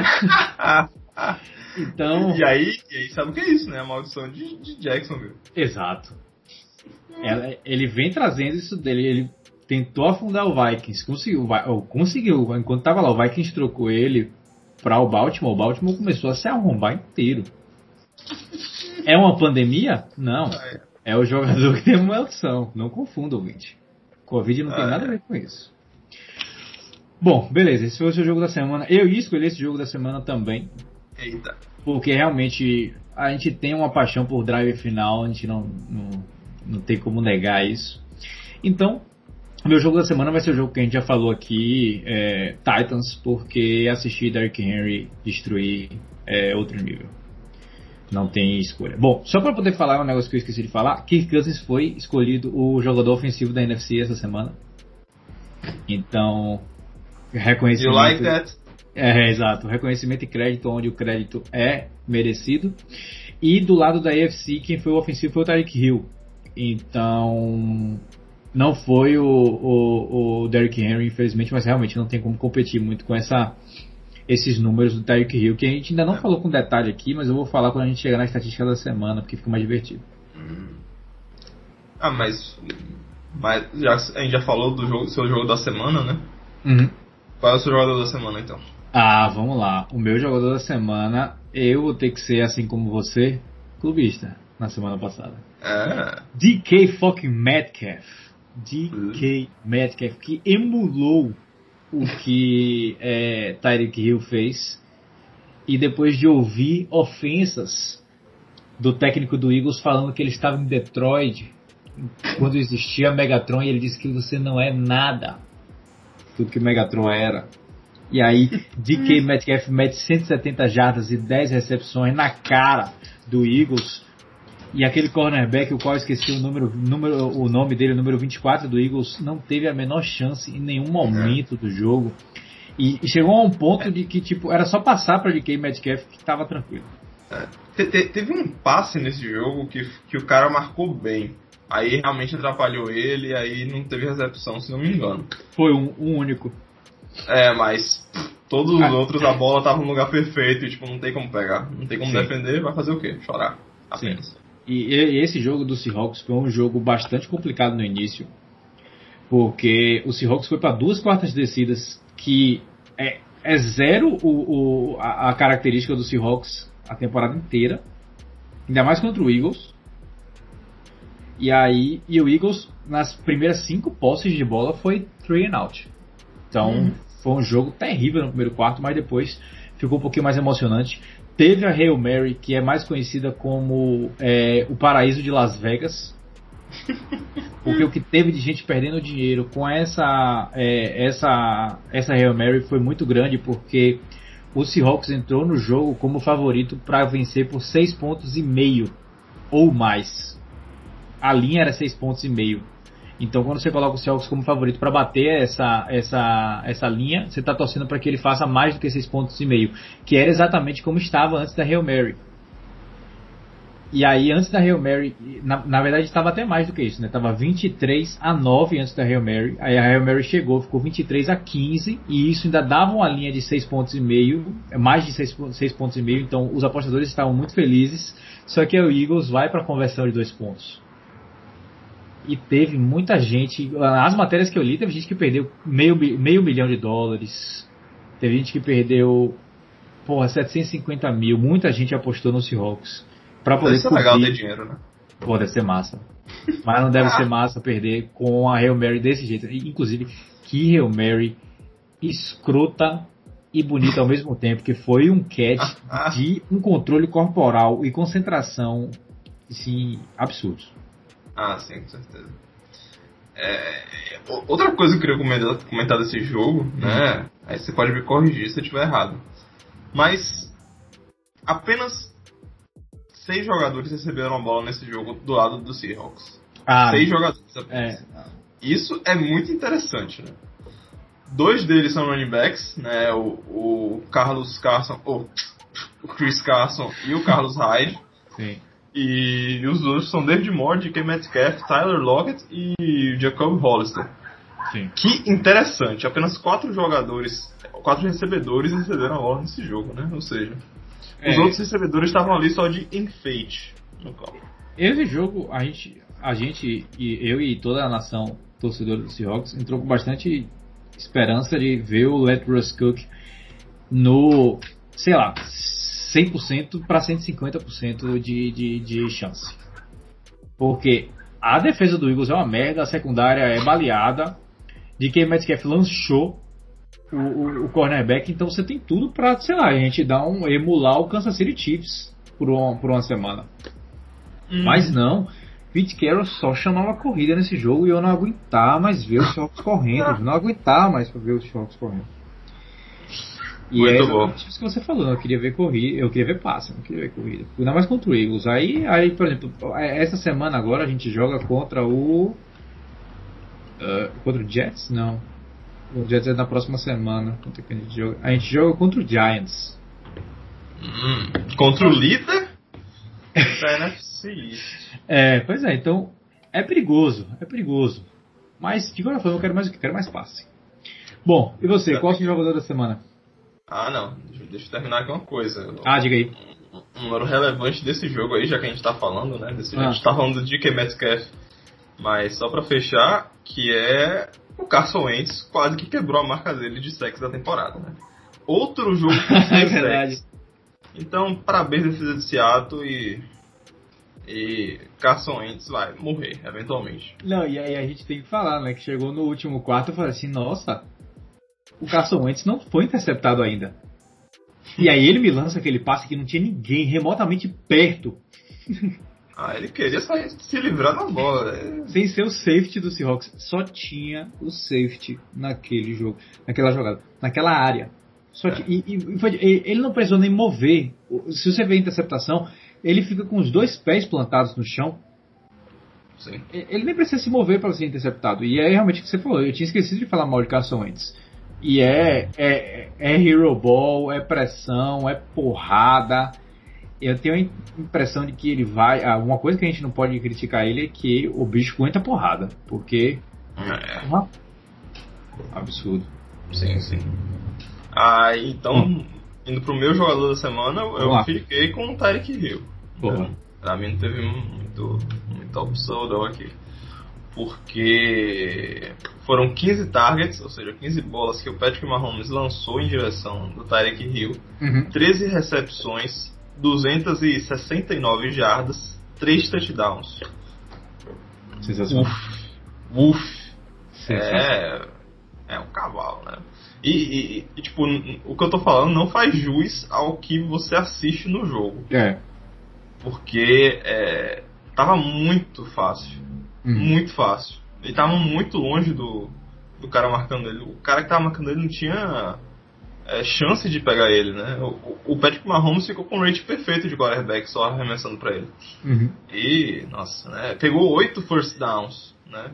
Speaker 1: Então...
Speaker 2: E aí sabe o que é isso, né? A maldição de Jacksonville.
Speaker 1: Exato. Ele vem trazendo isso dele. Ele tentou afundar o Vikings. Conseguiu. Enquanto tava lá, o Vikings trocou ele para o Baltimore começou a se arrombar inteiro. É uma pandemia? Não. É o jogador que tem uma maldição. Não confunda, ouvinte. Covid não tem nada a ver com isso. Bom, beleza. Esse foi o seu jogo da semana. Eu ia escolher esse jogo da semana também.
Speaker 2: Eita.
Speaker 1: Porque realmente a gente tem uma paixão por drive final. A gente não tem como negar isso. Então, meu jogo da semana vai ser o jogo que a gente já falou aqui, Titans, porque assistir Derrick Henry destruir outro nível. Não tem escolha. Bom, só para poder falar um negócio que eu esqueci de falar, Kirk Cousins foi escolhido o jogador ofensivo da NFC essa semana. Então, reconhecimento...
Speaker 2: You like that?
Speaker 1: Exato. Reconhecimento e crédito onde o crédito é merecido. E do lado da AFC, quem foi o ofensivo foi o Tyreek Hill. Então... Não foi o Derrick Henry, infelizmente, mas realmente não tem como competir muito com essa esses números do Tyreek Hill, que a gente ainda não falou com detalhe aqui, mas eu vou falar quando a gente chegar na estatística da semana, porque fica mais divertido.
Speaker 2: Mas a gente já falou do seu jogo da semana, né?
Speaker 1: Uhum.
Speaker 2: Qual é o seu jogador da semana, então?
Speaker 1: Vamos lá. O meu jogador da semana, eu vou ter que ser, assim como você, clubista, na semana passada. DK fucking Metcalf. DK Metcalf, que emulou o que Tyreek Hill fez. E depois de ouvir ofensas do técnico do Eagles falando que ele estava em Detroit quando existia Megatron, e ele disse que você não é nada, tudo que Megatron era. E aí DK Metcalf mete 170 jardas e 10 recepções na cara do Eagles, e aquele cornerback, o qual eu esqueci o nome dele, o número 24 do Eagles, não teve a menor chance em nenhum momento do jogo, e chegou a um ponto de que tipo, era só passar para DK Metcalf que estava tranquilo.
Speaker 2: Teve um passe nesse jogo que o cara marcou bem. Aí realmente atrapalhou ele, aí não teve recepção, se não me engano.
Speaker 1: Foi um único.
Speaker 2: Mas todos os outros, a bola tava no lugar perfeito e tipo, não tem como pegar. Não tem como defender, vai fazer o quê? Chorar. Apenas.
Speaker 1: Sim. E esse jogo do Seahawks foi um jogo bastante complicado no início, porque o Seahawks foi para 2 quartas descidas, que é zero a característica do Seahawks a temporada inteira, ainda mais contra o Eagles. E o Eagles, nas primeiras 5 posses de bola, foi 3 and out. Então, foi um jogo terrível no primeiro quarto, mas depois ficou um pouquinho mais emocionante. Teve a Hail Mary, que é mais conhecida como o paraíso de Las Vegas. Porque o que teve de gente perdendo dinheiro com essa Hail Mary foi muito grande, porque o Seahawks entrou no jogo como favorito para vencer por 6,5 pontos ou mais. A linha era 6,5 pontos. Então, quando você coloca o Seahawks como favorito para bater essa linha, você está torcendo para que ele faça mais do que 6,5 pontos, que era exatamente como estava antes da Hail Mary. E aí, antes da Hail Mary, na verdade estava até mais do que isso, né? Estava 23-9 antes da Hail Mary. Aí a Hail Mary chegou, ficou 23-15, e isso ainda dava uma linha de 6,5 pontos, mais de 6,5 pontos. Então, os apostadores estavam muito felizes. Só que o Eagles vai para a conversão de 2 pontos. E teve muita gente, nas matérias que eu li, teve gente que perdeu meio milhão de dólares, teve gente que perdeu 750 mil, muita gente apostou no Seahawks para poder
Speaker 2: deve ser legal ter dinheiro, né?
Speaker 1: Deve ser massa, mas não deve ser massa perder com a Hail Mary desse jeito. Inclusive, que Hail Mary escrota e bonita ao mesmo tempo, que foi um catch de um controle corporal e concentração assim, absurdos.
Speaker 2: Sim, com certeza. Outra coisa que eu queria comentar desse jogo, né? Aí você pode me corrigir se eu estiver errado. Mas apenas 6 jogadores receberam a bola nesse jogo do lado do Seahawks. 6 jogadores apenas. Isso é muito interessante, né? 2 deles são running backs, né? O Carlos Carson, o Chris Carson e o Carlos Hyde.
Speaker 1: Sim.
Speaker 2: E os outros são David Moore, DK Metcalf, Tyler Lockett e Jacob Hollister.
Speaker 1: Sim.
Speaker 2: Que interessante, apenas 4 recebedores receberam a bola nesse jogo, né? Ou seja, os outros recebedores estavam ali só de enfeite no campo.
Speaker 1: Esse jogo, a gente e eu e toda a nação torcedora do Seahawks entrou com bastante esperança de ver o Let Russ Cook no, 100% para 150% de chance. Porque a defesa do Eagles é uma merda, a secundária é baleada, DK Metcalf lançou o cornerback, então você tem tudo pra, a gente emular o Kansas City Chiefs por uma semana. Mas não, Pete Carroll só chamava corrida nesse jogo e eu não aguentava mais ver os Seahawks correndo, não aguentava mais ver os Seahawks correndo. E
Speaker 2: muito
Speaker 1: é
Speaker 2: bom.
Speaker 1: Isso que você falou, eu queria ver corrida, eu queria ver passe, não queria ver corrida. Ainda mais contra o Eagles. Aí, por exemplo, essa semana agora a gente joga contra contra o Jets? Não. O Jets é na próxima semana. Contra que a gente joga contra o Giants.
Speaker 2: Contra o líder da NFC East.
Speaker 1: Pois é, então é perigoso. Mas de qualquer forma eu quero mais passe. Bom, e você, qual é o seu jogador da semana?
Speaker 2: Ah, não. Deixa eu terminar aqui uma coisa.
Speaker 1: Diga aí.
Speaker 2: Um número relevante desse jogo aí, já que a gente tá falando, né? A gente tá falando do DK Metcalf. Mas só pra fechar, que é o Carson Wentz quase que quebrou a marca dele de sacks da temporada, né? Outro jogo com
Speaker 1: É verdade.
Speaker 2: sacks. Então, parabéns defesa de Seattle e Carson Wentz vai morrer, eventualmente.
Speaker 1: Não, e aí a gente tem que falar, né? Que chegou no último quarto e falou assim, nossa, o Carson Wentz não foi interceptado ainda. E aí ele me lança aquele passe que não tinha ninguém remotamente perto.
Speaker 2: Ele queria se livrar da bola.
Speaker 1: Sem ser o safety do Seahawks. Só tinha o safety naquele jogo, naquela jogada, naquela área. Ele não precisou nem mover. Se você vê a interceptação, ele fica com os 2 pés plantados no chão.
Speaker 2: Sim.
Speaker 1: Ele nem precisa se mover para ser interceptado. E é realmente o que você falou. Eu tinha esquecido de falar mal de Carson Wentz. E é hero ball, é pressão, é porrada. Eu tenho a impressão de que ele vai... Uma coisa que a gente não pode criticar ele é que o bicho aguenta porrada. Porque... Absurdo.
Speaker 2: Sim, sim. Então, indo pro meu jogador da semana, eu fiquei com o Tyreek Hill. Pra mim não teve muita opção não aqui. Porque foram 15 targets, ou seja, 15 bolas que o Patrick Mahomes lançou em direção do Tyreek Hill, 13 recepções, 269 jardas, 3 touchdowns.
Speaker 1: Sensacional.
Speaker 2: É um cavalo, né? E tipo, o que eu tô falando não faz jus ao que você assiste no jogo. Porque tava muito fácil. Muito fácil. Ele tava muito longe do cara marcando ele. O cara que tava marcando ele não tinha chance de pegar ele, né? O Patrick Mahomes ficou com um rate perfeito de quarterback só arremessando pra ele. E, nossa, né? Pegou 8 first downs, né?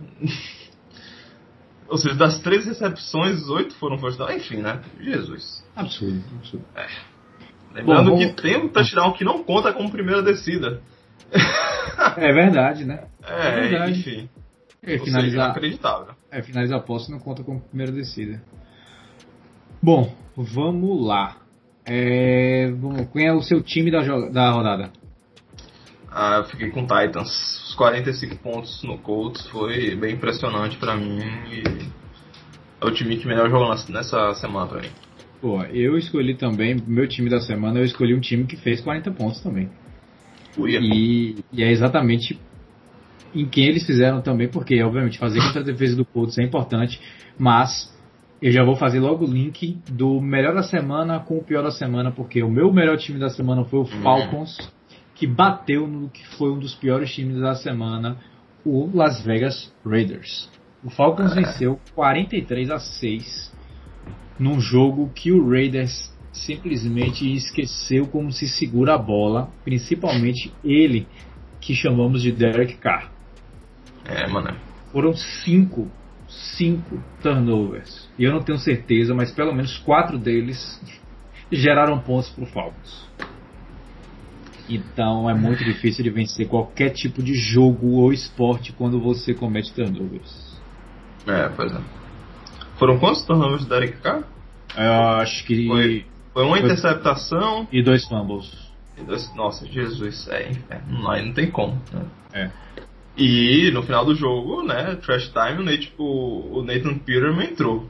Speaker 2: Ou seja, das 13 recepções, 8 foram first downs. Enfim, né? Jesus.
Speaker 1: Absurdo.
Speaker 2: Lembrando que tem um touchdown que não conta como primeira descida.
Speaker 1: É verdade, né?
Speaker 2: Verdade. Enfim. Inacreditável.
Speaker 1: Finalizar a posse não conta como primeira descida. Bom, vamos lá. Quem é o seu time da rodada?
Speaker 2: Eu fiquei com Titans. Os 45 pontos no Colts foi bem impressionante pra mim. E é o time que melhor jogou nessa semana pra mim.
Speaker 1: Eu escolhi também, meu time da semana, eu escolhi um time que fez 40 pontos também. E é exatamente em quem eles fizeram também, porque obviamente fazer contra a defesa do Colts é importante, mas eu já vou fazer logo o link do melhor da semana com o pior da semana, porque o meu melhor time da semana foi o Falcons, que bateu no que foi um dos piores times da semana, o Las Vegas Raiders. O Falcons venceu 43-6 num jogo que o Raiders simplesmente esqueceu como se segura a bola, principalmente ele, que chamamos de Derek Carr.
Speaker 2: Mano.
Speaker 1: Foram 5 turnovers. E eu não tenho certeza, mas pelo menos 4 deles geraram pontos pro Falcons. Então é muito difícil de vencer qualquer tipo de jogo ou esporte quando você comete turnovers.
Speaker 2: Pois é. Foram quantos turnovers do Derek Carr?
Speaker 1: Eu acho que...
Speaker 2: Foi uma interceptação...
Speaker 1: E 2 fumbles.
Speaker 2: Nossa, Jesus. Não tem como. Né?
Speaker 1: E
Speaker 2: no final do jogo, né, trash time, o Nathan Peterman entrou.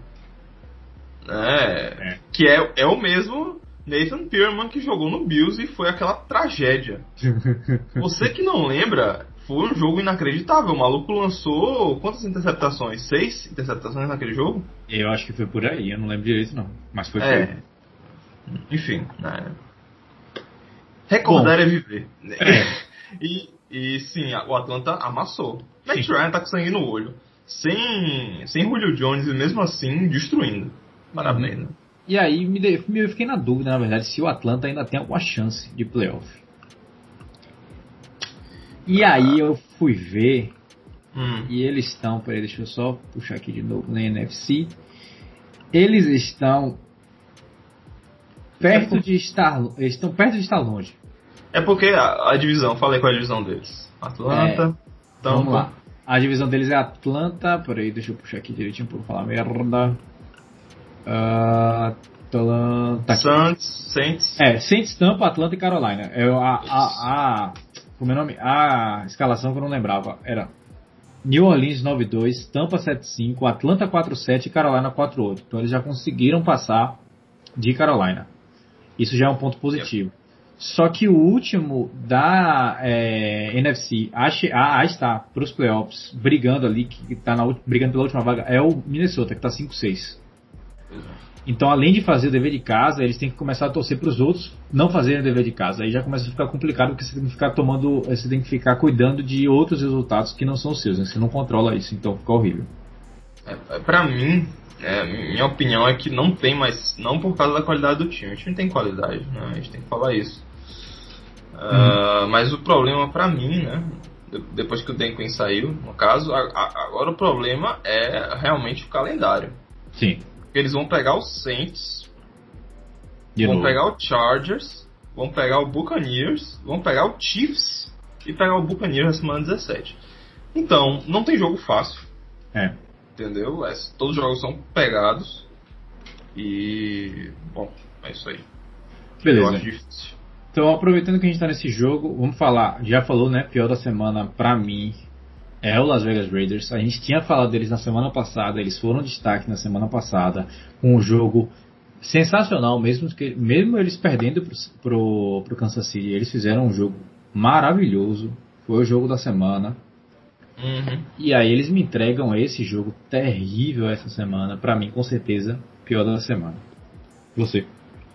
Speaker 2: Que é o mesmo Nathan Peterman que jogou no Bills e foi aquela tragédia. Você que não lembra, foi um jogo inacreditável. O maluco lançou quantas interceptações? 6 interceptações naquele jogo?
Speaker 1: Eu acho que foi por aí, eu não lembro direito não. Mas foi por aí.
Speaker 2: Enfim, né? Recordar é viver. E sim, o Atlanta amassou. Matt Ryan tá com sangue no olho. Sem Julio Jones e mesmo assim destruindo. Maravilha.
Speaker 1: E aí eu fiquei na dúvida, na verdade, se o Atlanta ainda tem alguma chance de playoff. E aí eu fui ver e eles estão, peraí, deixa eu só puxar aqui de novo na NFC. Eles estão perto de estar longe.
Speaker 2: É porque a divisão, falei qual é a divisão deles. Atlanta. Então,
Speaker 1: vamos lá. A divisão deles é Atlanta. Peraí, deixa eu puxar aqui direitinho pra não falar merda. Atlanta...
Speaker 2: Saints.
Speaker 1: Saints, Tampa, Atlanta e Carolina. Como é o nome? A escalação que eu não lembrava era New Orleans 9-2, Tampa 7-5, Atlanta 4-7 e Carolina 4-8. Então eles já conseguiram passar de Carolina. Isso já é um ponto positivo. Só que o último da NFC a estar para os playoffs, brigando ali, que está brigando pela última vaga, é o Minnesota, que está 5-6. Então, além de fazer o dever de casa, eles têm que começar a torcer para os outros não fazerem o dever de casa. Aí já começa a ficar complicado, porque você tem que ficar cuidando de outros resultados que não são os seus, né? Você não controla isso, então fica horrível.
Speaker 2: Para mim, minha opinião é que não tem mais, não por causa da qualidade do time. O time tem qualidade, né? A gente tem que falar isso. Mas o problema para mim, né? Depois que o Denken saiu, no caso, agora o problema é realmente o calendário.
Speaker 1: Sim.
Speaker 2: Eles vão pegar os Saints,
Speaker 1: vão
Speaker 2: pegar o Chargers, vão pegar o Buccaneers, vão pegar o Chiefs e pegar o Buccaneers na semana 17. Então, não tem jogo fácil. Entendeu? Todos os jogos são pegados. E... bom, é isso aí.
Speaker 1: Beleza.
Speaker 2: Eu acho difícil.
Speaker 1: Então, aproveitando que a gente está nesse jogo, vamos falar, já falou, né? Pior da semana pra mim é o Las Vegas Raiders. A gente tinha falado deles na semana passada, eles foram destaque na semana passada, com um jogo sensacional, mesmo eles perdendo pro Kansas City, eles fizeram um jogo maravilhoso, foi o jogo da semana. E aí eles me entregam esse jogo terrível essa semana, pra mim com certeza pior da semana. Você?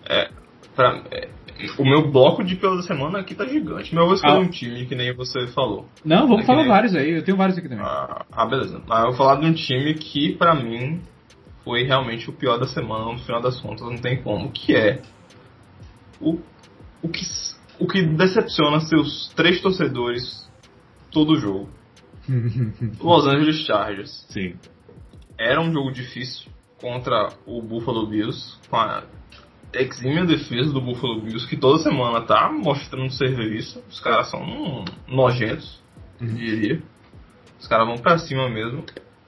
Speaker 2: O meu bloco de pior da semana aqui tá gigante. Mas eu vou escolher um time que nem você falou.
Speaker 1: Não, vamos falar vários aí. Eu tenho vários aqui também.
Speaker 2: Beleza. Eu vou falar de um time que pra mim foi realmente o pior da semana. No final das contas não tem como. Que é o que decepciona seus 3 torcedores todo jogo. Los Angeles Chargers.
Speaker 1: Sim.
Speaker 2: Era um jogo difícil contra o Buffalo Bills, com a exímia defesa do Buffalo Bills, que toda semana tá mostrando serviço. Os caras são nojentos, diria. Os caras vão pra cima mesmo.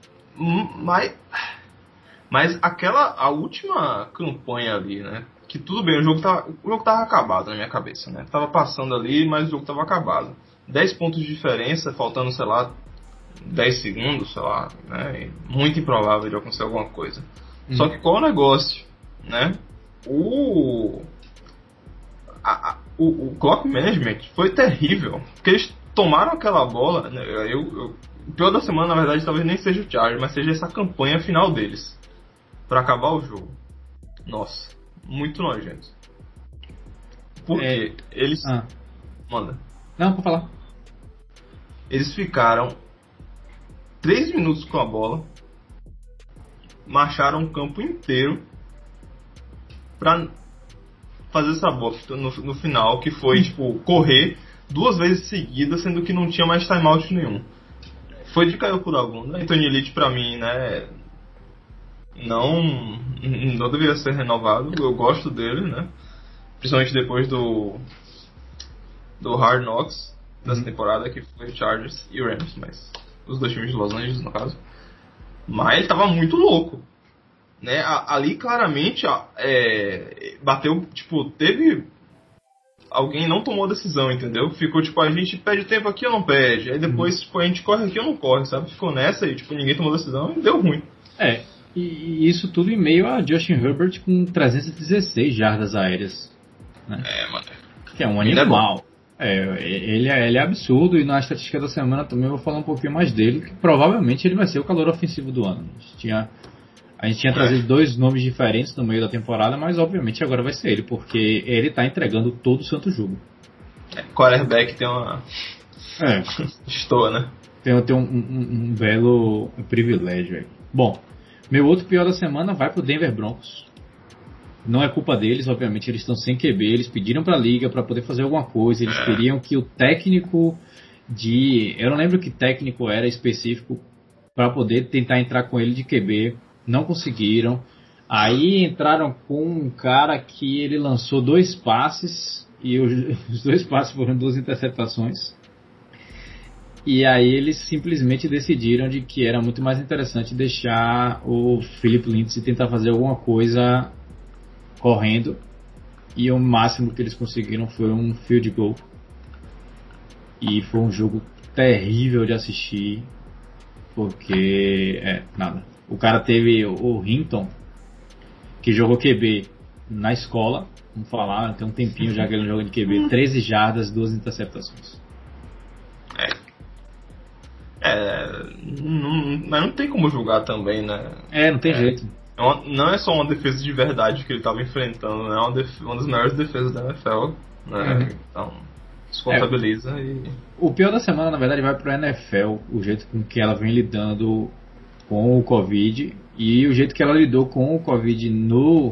Speaker 2: Mas a última campanha ali, né? Que tudo bem, o jogo tava acabado na minha cabeça, né? Tava passando ali, mas o jogo tava acabado. 10 pontos de diferença, faltando, sei lá, 10 segundos, sei lá, né? Muito improvável de acontecer alguma coisa. Só que qual o negócio, né? O clock management foi terrível, porque eles tomaram aquela bola, né? O pior da semana, na verdade, talvez nem seja o Chargers, mas seja essa campanha final deles pra acabar o jogo. Nossa, muito nojento. Porque eles... Manda.
Speaker 1: Não, pode falar.
Speaker 2: Eles ficaram 3 minutos com a bola, marcharam o campo inteiro pra fazer essa bola no final, que foi tipo correr 2 vezes seguidas, sendo que não tinha mais timeout nenhum. Foi de cair por a bunda. Anthony Elite pra mim, né, não deveria ser renovado. Eu gosto dele, né, principalmente depois do Hard Knocks dessa temporada, que foi Chargers e Rams, mas os 2 times de Los Angeles no caso. Mas ele tava muito louco, né? Ali claramente bateu, tipo, teve alguém não tomou decisão, entendeu? Ficou tipo, a gente perde tempo aqui ou não perde, aí depois tipo, a gente corre aqui ou não corre, sabe? Ficou nessa e tipo, ninguém tomou decisão e deu ruim.
Speaker 1: E isso tudo em meio a Justin Herbert com 316 jardas aéreas, né?
Speaker 2: Mano,
Speaker 1: que é um animal. Ele é absurdo, e na estatística da semana também eu vou falar um pouquinho mais dele, que provavelmente ele vai ser o calor ofensivo do ano. A gente tinha trazido 2 nomes diferentes no meio da temporada, mas obviamente agora vai ser ele, porque ele tá entregando todo o santo jogo.
Speaker 2: Quarterback tem uma... Estou, né?
Speaker 1: Tem um belo privilégio aí. Bom, meu outro pior da semana vai pro Denver Broncos. Não é culpa deles, obviamente, eles estão sem QB, eles pediram pra liga pra poder fazer alguma coisa, eles queriam que o técnico eu não lembro que técnico era específico pra poder tentar entrar com ele de QB, não conseguiram. Aí entraram com um cara que ele lançou 2 passes, e os 2 passes foram 2 interceptações. E aí eles simplesmente decidiram de que era muito mais interessante deixar o Philip Lindsay tentar fazer alguma coisa correndo, e o máximo que eles conseguiram foi um field goal. E foi um jogo terrível de assistir, porque nada. O cara teve o Hinton, que jogou QB na escola, vamos falar, tem um tempinho já que ele joga de QB, 13 jardas, 2 interceptações.
Speaker 2: Mas não tem como julgar também, né?
Speaker 1: Não tem jeito.
Speaker 2: Não é só uma defesa de verdade que ele estava enfrentando, né? É uma das melhores defesas da NFL, né? Então, se contabiliza e...
Speaker 1: O pior da semana, na verdade, vai pro NFL, o jeito com que ela vem lidando com o Covid e o jeito que ela lidou com o Covid no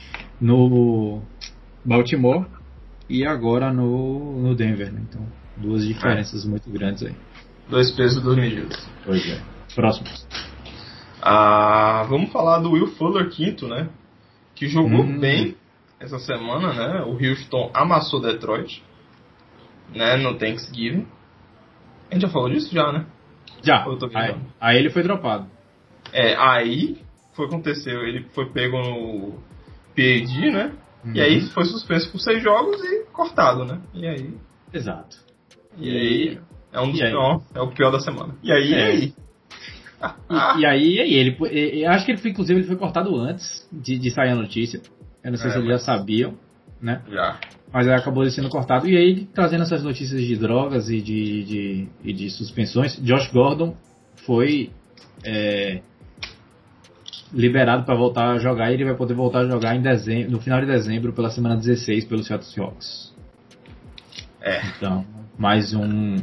Speaker 1: Baltimore e agora no Denver, né? Então, duas diferenças muito grandes aí.
Speaker 2: 2 pesos e 2 medidas.
Speaker 1: Pois é. Próximos.
Speaker 2: Vamos falar do Will Fuller quinto, né? Que jogou bem essa semana, né? O Houston amassou Detroit, né? No Thanksgiving. A gente já falou disso já, né?
Speaker 1: Já. Aí ele foi dropado.
Speaker 2: Aí foi aconteceu, ele foi pego no PAD, né? E aí foi suspenso por 6 jogos e cortado, né? E aí...
Speaker 1: Exato.
Speaker 2: E aí... É o pior da semana. E aí?
Speaker 1: E aí ele acho que ele foi cortado antes de sair a notícia. Eu não sei se eles já sabiam, né?
Speaker 2: Já.
Speaker 1: Mas aí acabou ele sendo cortado. E aí, trazendo essas notícias de drogas e de suspensões, Josh Gordon foi liberado para voltar a jogar. E ele vai poder voltar a jogar no final de dezembro, pela semana 16, pelo Seattle Seahawks. Então, mais um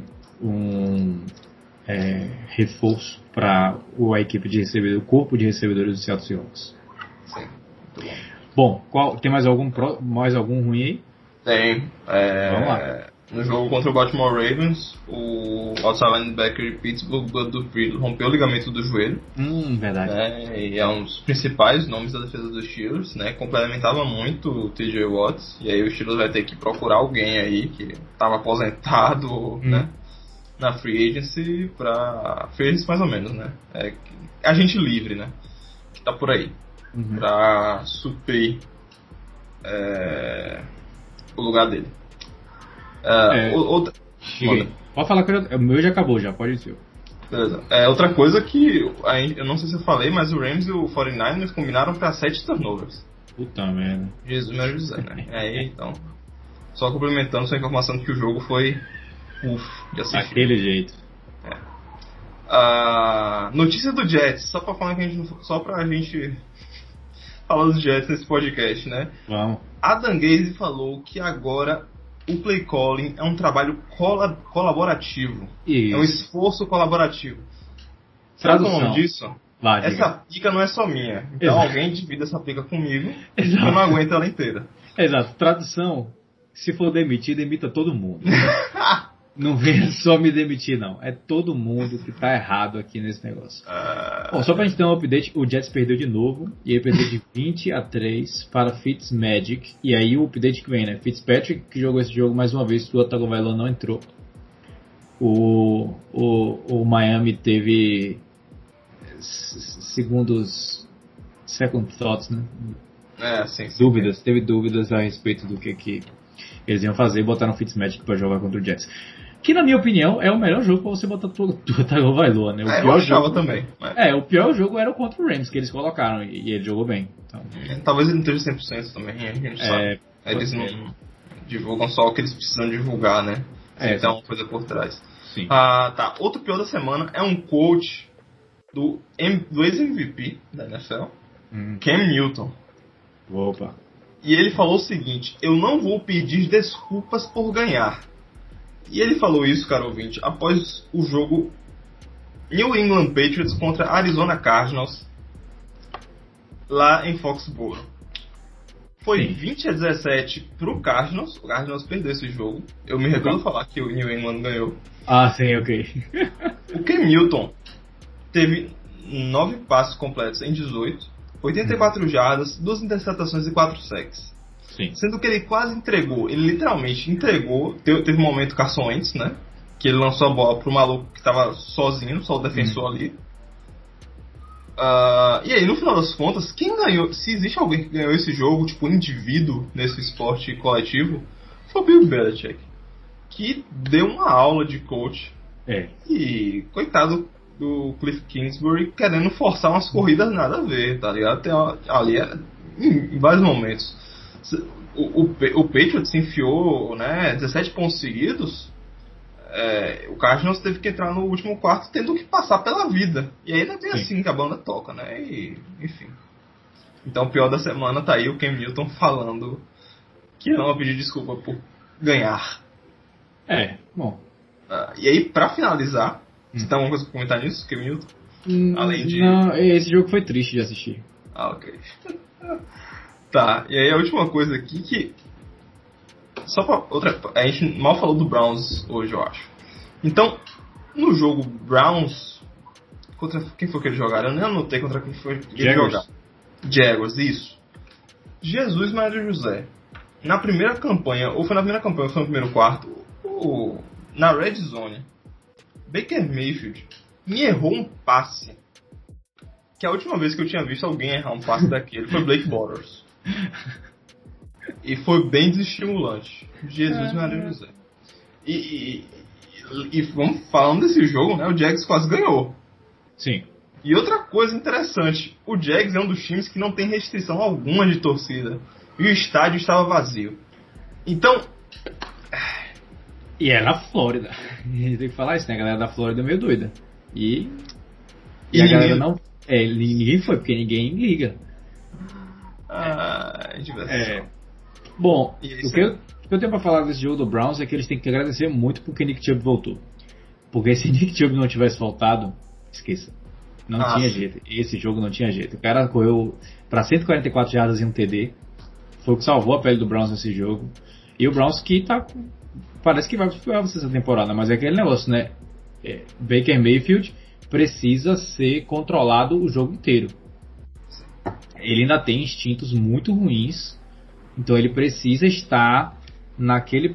Speaker 1: reforço para a equipe de recebedores, o corpo de recebedores do Seattle Seahawks.
Speaker 2: Sim, muito
Speaker 1: bom. Tem mais algum ruim aí?
Speaker 2: Tem.
Speaker 1: Vamos lá.
Speaker 2: No jogo contra o Baltimore Ravens, o outside linebacker Pittsburgh Dupree rompeu o ligamento do joelho.
Speaker 1: Verdade.
Speaker 2: E é um dos principais nomes da defesa dos Steelers, né? Complementava muito o TJ Watts. E aí o Steelers vai ter que procurar alguém aí que estava aposentado, né? Na free agency free agency mais ou menos, né? Agente livre, né? Que tá por aí. Pra suprir o lugar dele.
Speaker 1: Pode falar que o meu já acabou, já pode ser.
Speaker 2: Beleza. Outra coisa que eu não sei se eu falei, mas o Rams e o 49ers combinaram pra 7 turnovers.
Speaker 1: Puta merda.
Speaker 2: Jesus meu José, né? Então, só complementando sua informação de que o jogo foi de assistir.
Speaker 1: Daquele jeito.
Speaker 2: Notícia do Jets, só pra gente falar dos Jets nesse podcast, né?
Speaker 1: Vamos.
Speaker 2: Adam Gaze falou que agora o play calling é um trabalho colaborativo.
Speaker 1: Isso.
Speaker 2: É um esforço colaborativo. Sabe o nome disso? Essa pica não é só minha. Então alguém divide essa pica comigo. Exato. Eu não aguento ela inteira.
Speaker 1: Exato. Tradução: se for demitir, demita todo mundo. Não venha só me demitir, não. É todo mundo que tá errado aqui nesse negócio. Bom, só pra gente ter um update, o Jets perdeu de novo. E aí perdeu de 20-3 para Fitzmagic. E aí o update que vem, né? Fitzpatrick, que jogou esse jogo mais uma vez, o Tagovailoa não entrou. O Miami teve second thoughts, né?
Speaker 2: Sim.
Speaker 1: Teve dúvidas a respeito do que eles iam fazer e botaram o Fitzmagic pra jogar contra o Jets. Que, na minha opinião, é o melhor jogo pra você botar o Tagovailoa, né?
Speaker 2: Eu achava também.
Speaker 1: O pior jogo era o contra o Rams, que eles colocaram, e ele jogou bem. Então,
Speaker 2: talvez ele não esteja 100% também, a gente sabe. Eles não divulgam só o que eles precisam divulgar, né? Então, uma coisa por trás.
Speaker 1: Sim.
Speaker 2: Tá. Outro pior da semana é um coach do ex-MVP da NFL, Cam Newton.
Speaker 1: Opa.
Speaker 2: E ele falou o seguinte: eu não vou pedir desculpas por ganhar. E ele falou isso, caro ouvinte, após o jogo New England Patriots contra Arizona Cardinals, lá em Foxborough. Foi 20-17 pro Cardinals. O Cardinals perdeu esse jogo. Eu me recuso a falar que o New England ganhou.
Speaker 1: Sim, ok.
Speaker 2: O Cam Newton teve 9 passes completos em 18, 84 jardas, 2 interceptações e 4 sacks.
Speaker 1: Sim.
Speaker 2: Sendo que ele quase entregou, ele literalmente entregou. Teve um momento Carson Wentz, né? Que ele lançou a bola pro maluco que tava sozinho, só o defensor ali. E aí, no final das contas, quem ganhou, se existe alguém que ganhou esse jogo, tipo, um indivíduo nesse esporte coletivo, foi o Bill Belichick, que deu uma aula de coach. E, coitado do Cliff Kingsbury, querendo forçar umas corridas nada a ver, tá ligado? Em vários momentos. O Patriots enfiou, né, 17 pontos seguidos. O Cardinals teve que entrar no último quarto tendo que passar pela vida. E aí não é bem assim que a banda toca, né? Enfim. Então o pior da semana tá aí o Cam Newton falando que não vai pedir desculpa por ganhar.
Speaker 1: Bom.
Speaker 2: E aí, pra finalizar, você tem alguma coisa pra comentar nisso, Cam Newton? Além de...
Speaker 1: Não, esse jogo foi triste de assistir.
Speaker 2: Ok. Tá, e aí a última coisa aqui que... Só pra outra... A gente mal falou do Browns hoje, eu acho. Então, no jogo Browns... Contra quem foi que eles jogaram? Eu nem anotei contra quem foi que eles jogaram. Jaguars, isso. Jesus Maria José. Na primeira campanha, ou foi na primeira campanha, ou foi no primeiro quarto, na Red Zone, Baker Mayfield me errou um passe. Que a última vez que eu tinha visto alguém errar um passe daquele foi Blake Bortles. E foi bem desestimulante. Jesus Maria José. E vamos falando desse jogo, né? O Jags quase ganhou.
Speaker 1: Sim.
Speaker 2: E outra coisa interessante, o Jags é um dos times que não tem restrição alguma de torcida. E o estádio estava vazio. Então...
Speaker 1: E é na Flórida. Tem que falar isso, né? A galera da Flórida é meio doida. E a galera não... ninguém foi, porque ninguém liga.
Speaker 2: Diversão.
Speaker 1: Bom, o que eu tenho pra falar desse jogo do Browns é que eles têm que agradecer muito porque Nick Chubb voltou. Porque se Nick Chubb não tivesse voltado, esqueça. Não tinha jeito. Esse jogo não tinha jeito. O cara correu pra 144 jardas em um TD. Foi o que salvou a pele do Browns nesse jogo. E o Browns que tá... Parece que vai para essa temporada, mas é aquele negócio, né? Baker Mayfield precisa ser controlado o jogo inteiro. Ele ainda tem instintos muito ruins, então ele precisa estar naquele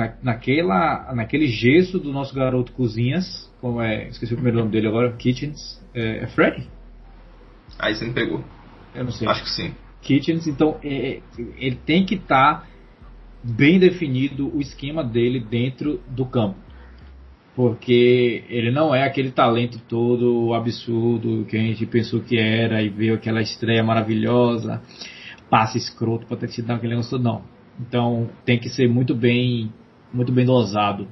Speaker 1: gesso do nosso garoto Cozinhas, como esqueci o primeiro nome dele agora, Kitchens, Freddy?
Speaker 2: Aí você me pegou.
Speaker 1: Eu não sei.
Speaker 2: Acho que sim.
Speaker 1: Kitchens, então ele tem que estar bem definido o esquema dele dentro do campo, porque ele não é aquele talento todo absurdo que a gente pensou que era e veio aquela estreia maravilhosa, passe escroto para ter que dar aquele negócio todo, não. Então tem que ser muito bem dosado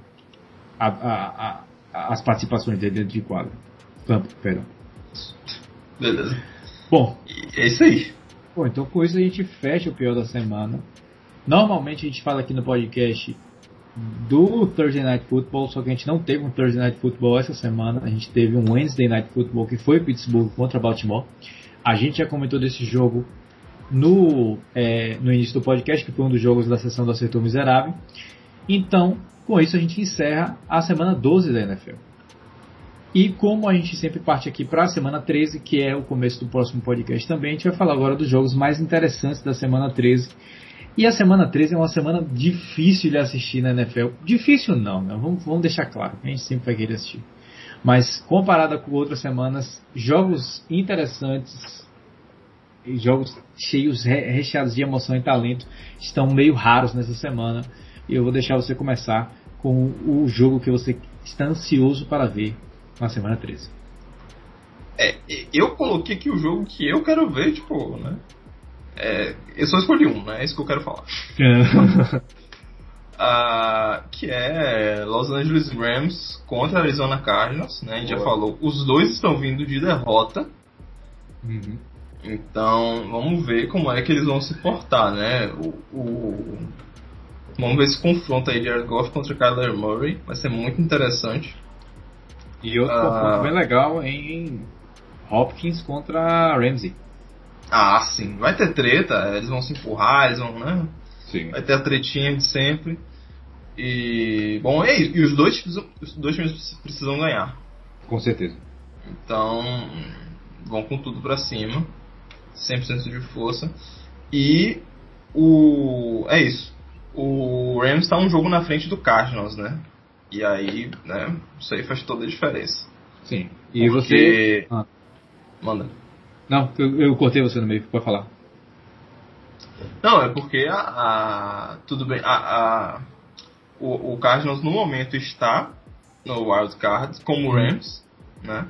Speaker 1: as participações dele dentro de quadro. Campo, perdão.
Speaker 2: Beleza.
Speaker 1: Bom,
Speaker 2: é isso aí.
Speaker 1: Bom, então com isso a gente fecha o pior da semana. Normalmente a gente fala aqui no podcast do Thursday Night Football, só que a gente não teve um Thursday Night Football essa semana. A gente teve um Wednesday Night Football que foi Pittsburgh contra Baltimore. A gente já comentou desse jogo no início do podcast, que foi um dos jogos da sessão do Acertou Miserável. Então, com isso a gente encerra a semana 12 da NFL. E como a gente sempre parte aqui para a semana 13, que é o começo do próximo podcast também, a gente vai falar agora dos jogos mais interessantes da semana 13. E a semana 13 é uma semana difícil de assistir na NFL. Difícil não, né? Vamos deixar claro, a gente sempre vai querer assistir. Mas comparada com outras semanas, jogos interessantes, jogos cheios, recheados de emoção e talento, estão meio raros nessa semana. E eu vou deixar você começar com o jogo que você está ansioso para ver na semana 13.
Speaker 2: Eu coloquei aqui o jogo que eu quero ver, tipo, né? Eu só escolhi um, né? É isso que eu quero falar. Que é Los Angeles Rams contra Arizona Cardinals, né? A gente já falou. Os dois estão vindo de derrota.
Speaker 1: Uhum.
Speaker 2: Então, vamos ver como é que eles vão se portar, né? Vamos ver esse confronto aí de Jared Goff contra Kyler Murray. Vai ser muito interessante.
Speaker 1: E outro confronto bem legal em Hopkins contra Ramsey.
Speaker 2: Sim. Vai ter treta, eles vão se empurrar, eles vão, né?
Speaker 1: Sim.
Speaker 2: Vai ter a tretinha de sempre. E, bom, é isso. E os dois times precisam ganhar.
Speaker 1: Com certeza.
Speaker 2: Então, vão com tudo pra cima. 100% de força. E é isso. O Rams tá um jogo na frente do Cardinals, né? E aí, né? Isso aí faz toda a diferença.
Speaker 1: Sim. E
Speaker 2: porque...
Speaker 1: você...
Speaker 2: Manda.
Speaker 1: Não, eu cortei você no meio, pode falar.
Speaker 2: Não, é porque tudo bem, o Cardinals no momento está no Wild Card como o Rams, né?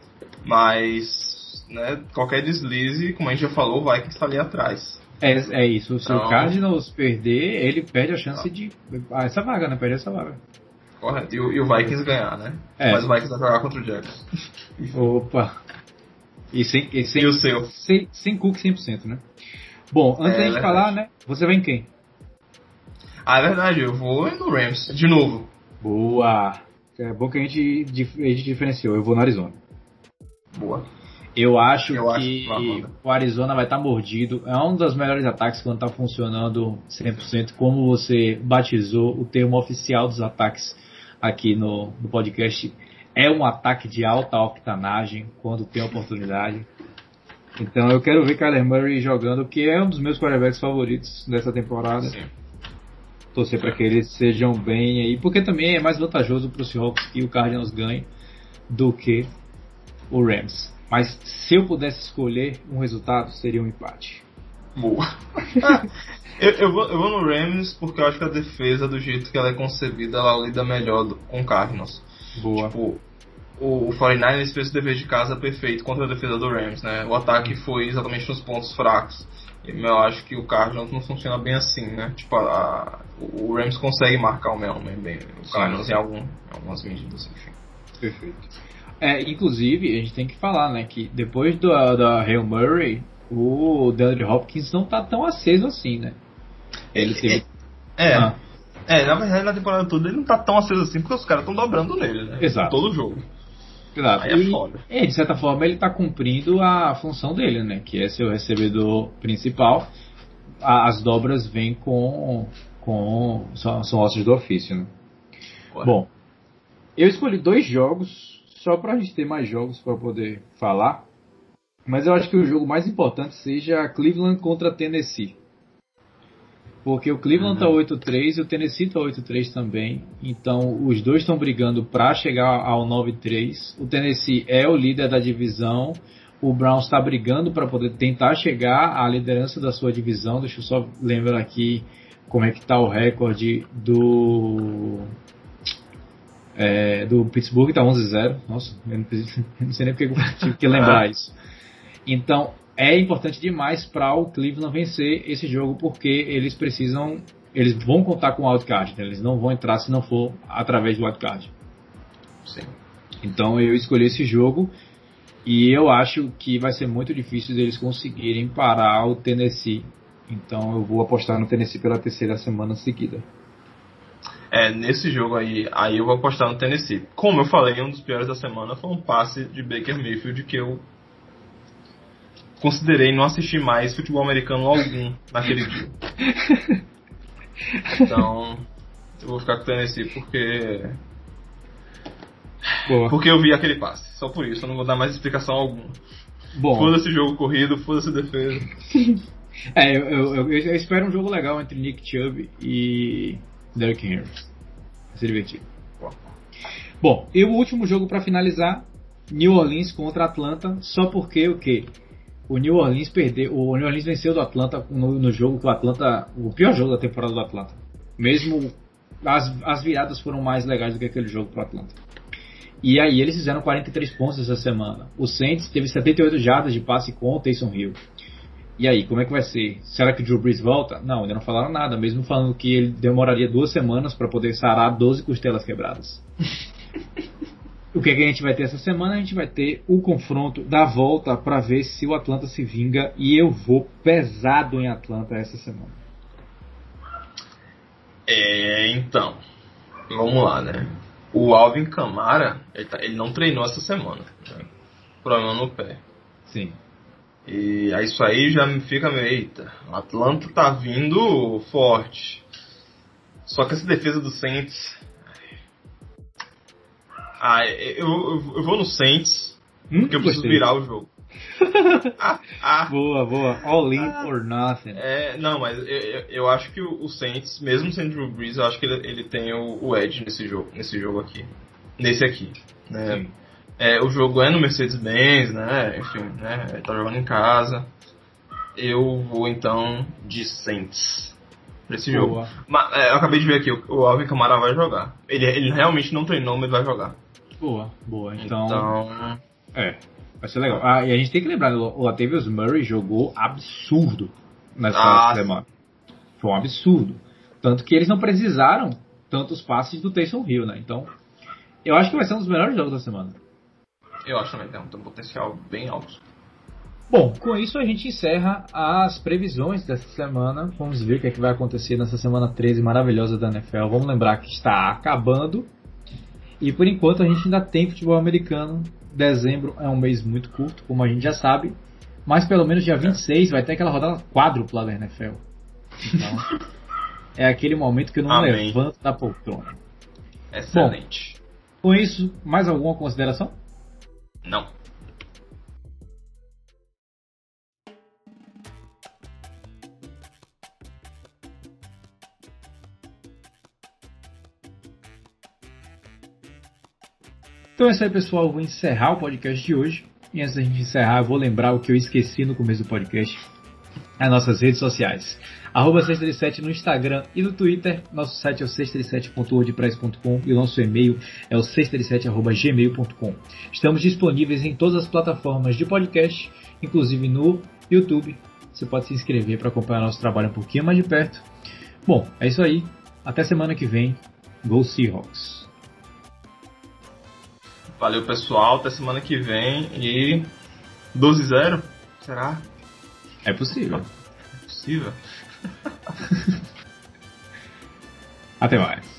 Speaker 2: Mas, né, qualquer deslize, como a gente já falou, o Vikings está ali atrás.
Speaker 1: É isso, se
Speaker 2: então,
Speaker 1: o Cardinals perder, ele perde a chance de... essa vaga, né? Perde essa vaga.
Speaker 2: Correto, e o Vikings ganhar, né? Mas o Vikings vai jogar contra o Jaguars.
Speaker 1: Opa! E
Speaker 2: o seu?
Speaker 1: Sem Cook 100%, né? Bom, antes da gente falar, né? Você vai em quem?
Speaker 2: É verdade, eu vou no Rams, de novo.
Speaker 1: Boa! É bom que a gente diferenciou, eu vou no Arizona.
Speaker 2: Boa.
Speaker 1: Eu acho que o Arizona vai estar mordido. É um dos melhores ataques quando está funcionando 100%, como você batizou o termo oficial dos ataques aqui no podcast. É um ataque de alta octanagem quando tem oportunidade. Então eu quero ver Kyler Murray jogando, que é um dos meus quarterbacks favoritos dessa temporada.
Speaker 2: Sim.
Speaker 1: Torcer para que eles sejam bem aí, porque também é mais vantajoso para os Seahawks que o Cardinals ganhe do que o Rams. Mas se eu pudesse escolher um resultado, seria um empate.
Speaker 2: Boa. eu vou no Rams porque eu acho que a defesa, do jeito que ela é concebida, ela lida melhor com o Cardinals.
Speaker 1: Boa.
Speaker 2: Tipo, o 49ers fez o dever de casa perfeito contra a defesa do Rams, né? O ataque foi exatamente nos pontos fracos. Eu acho que o Cardinals não funciona bem assim, né? Tipo, o Rams consegue marcar o Melman bem. O Cardinals em algumas medidas, enfim.
Speaker 1: Perfeito. Inclusive, a gente tem que falar, né, que depois da Hail Murray, o DeAndre Hopkins não tá tão aceso assim, né? Ele teve...
Speaker 2: na verdade, na temporada toda ele não tá tão aceso assim, porque os caras estão dobrando nele, né?
Speaker 1: Exato.
Speaker 2: Todo jogo.
Speaker 1: Exato.
Speaker 2: Aí é foda.
Speaker 1: De certa forma, ele tá cumprindo a função dele, né? Que é ser o recebedor principal. As dobras vêm são ossos do ofício, né? Bom, eu escolhi 2 jogos só pra gente ter mais jogos para poder falar, mas eu acho que o jogo mais importante seja Cleveland contra Tennessee, porque o Cleveland tá 8-3 e o Tennessee tá 8-3 também, então os dois estão brigando para chegar ao 9-3. O Tennessee é o líder da divisão, o Browns está brigando para poder tentar chegar à liderança da sua divisão. Deixa eu só lembrar aqui como é que tá o recorde do Pittsburgh, tá 11-0. Nossa, eu não sei nem porque eu tive que lembrar isso. Então, é importante demais para o Cleveland vencer esse jogo, porque eles vão contar com o wildcard, né? Eles não vão entrar se não for através do wildcard.
Speaker 2: Sim.
Speaker 1: Então, eu escolhi esse jogo e eu acho que vai ser muito difícil deles conseguirem parar o Tennessee. Então, eu vou apostar no Tennessee pela 3ª semana seguida.
Speaker 2: Nesse jogo aí eu vou apostar no Tennessee. Como eu falei, um dos piores da semana foi um passe de Baker Mayfield que eu considerei não assistir mais futebol americano algum naquele dia. Então, eu vou ficar com o Tennessee porque eu vi aquele passe. Só por isso, eu não vou dar mais explicação alguma. Foda-se jogo corrido, foda-se defesa.
Speaker 1: Eu espero um jogo legal entre Nick Chubb e Derrick Henry. Vai ser divertido. Bom, e o último jogo para finalizar, New Orleans contra Atlanta, só porque o New Orleans venceu do Atlanta no jogo que o Atlanta, o pior jogo da temporada do Atlanta. Mesmo as viradas foram mais legais do que aquele jogo pro Atlanta. E aí eles fizeram 43 pontos essa semana. O Saints teve 78 jardas de passe com o Taysom Hill. E aí, como é que vai ser? Será que o Drew Brees volta? Não, ainda não falaram nada, mesmo falando que ele demoraria 2 semanas para poder sarar 12 costelas quebradas. O que a gente vai ter essa semana? A gente vai ter o confronto da volta para ver se o Atlanta se vinga, e eu vou pesado em Atlanta essa semana.
Speaker 2: Então, vamos lá, né? O Alvin Kamara, ele não treinou essa semana, né? Problema no pé.
Speaker 1: Sim.
Speaker 2: E isso aí já me fica meio, eita, o Atlanta tá vindo forte. Só que essa defesa do Saints... eu vou no Saints, porque eu preciso virar o jogo.
Speaker 1: Boa. All in or nothing.
Speaker 2: Não, mas eu acho que o Saints, mesmo sendo Drew Brees, eu acho que ele tem o edge nesse jogo aqui. Nesse aqui. Né? O jogo é no Mercedes-Benz, né? Enfim, né? Ele tá jogando em casa. Eu vou então de Saints pra esse jogo. Mas, eu acabei de ver aqui, o Alvin Kamara vai jogar. Ele realmente não treinou, mas vai jogar.
Speaker 1: Boa. Então... vai ser legal. E a gente tem que lembrar, o Latavius Murray jogou absurdo nessa semana. Foi um absurdo. Tanto que eles não precisaram tantos passes do Taysom Hill, né? Então, eu acho que vai ser um dos melhores jogos da semana.
Speaker 2: Eu acho também, tem um potencial bem alto.
Speaker 1: Bom, com isso a gente encerra as previsões dessa semana. Vamos ver o que é que vai acontecer nessa semana 13 maravilhosa da NFL. Vamos lembrar que está acabando. E por enquanto a gente ainda tem futebol americano. Dezembro é um mês muito curto, como a gente já sabe. Mas pelo menos dia 26 vai ter aquela rodada quádrupla da NFL. Então, é aquele momento que eu não levanto da poltrona.
Speaker 2: Excelente.
Speaker 1: Bom, com isso, mais alguma consideração?
Speaker 2: Não.
Speaker 1: Então é isso aí, pessoal. Eu vou encerrar o podcast de hoje. E antes da gente encerrar, eu vou lembrar o que eu esqueci no começo do podcast. As nossas redes sociais. @637 no Instagram e no Twitter. Nosso site é o 637.wordpress.com e o nosso e-mail é o 637@gmail.com. Estamos disponíveis em todas as plataformas de podcast, inclusive no YouTube. Você pode se inscrever para acompanhar nosso trabalho um pouquinho mais de perto. Bom, é isso aí. Até semana que vem. Go Seahawks!
Speaker 2: Valeu, pessoal. Até semana que vem. E 12-0? Será?
Speaker 1: É possível.
Speaker 2: É possível.
Speaker 1: Até mais.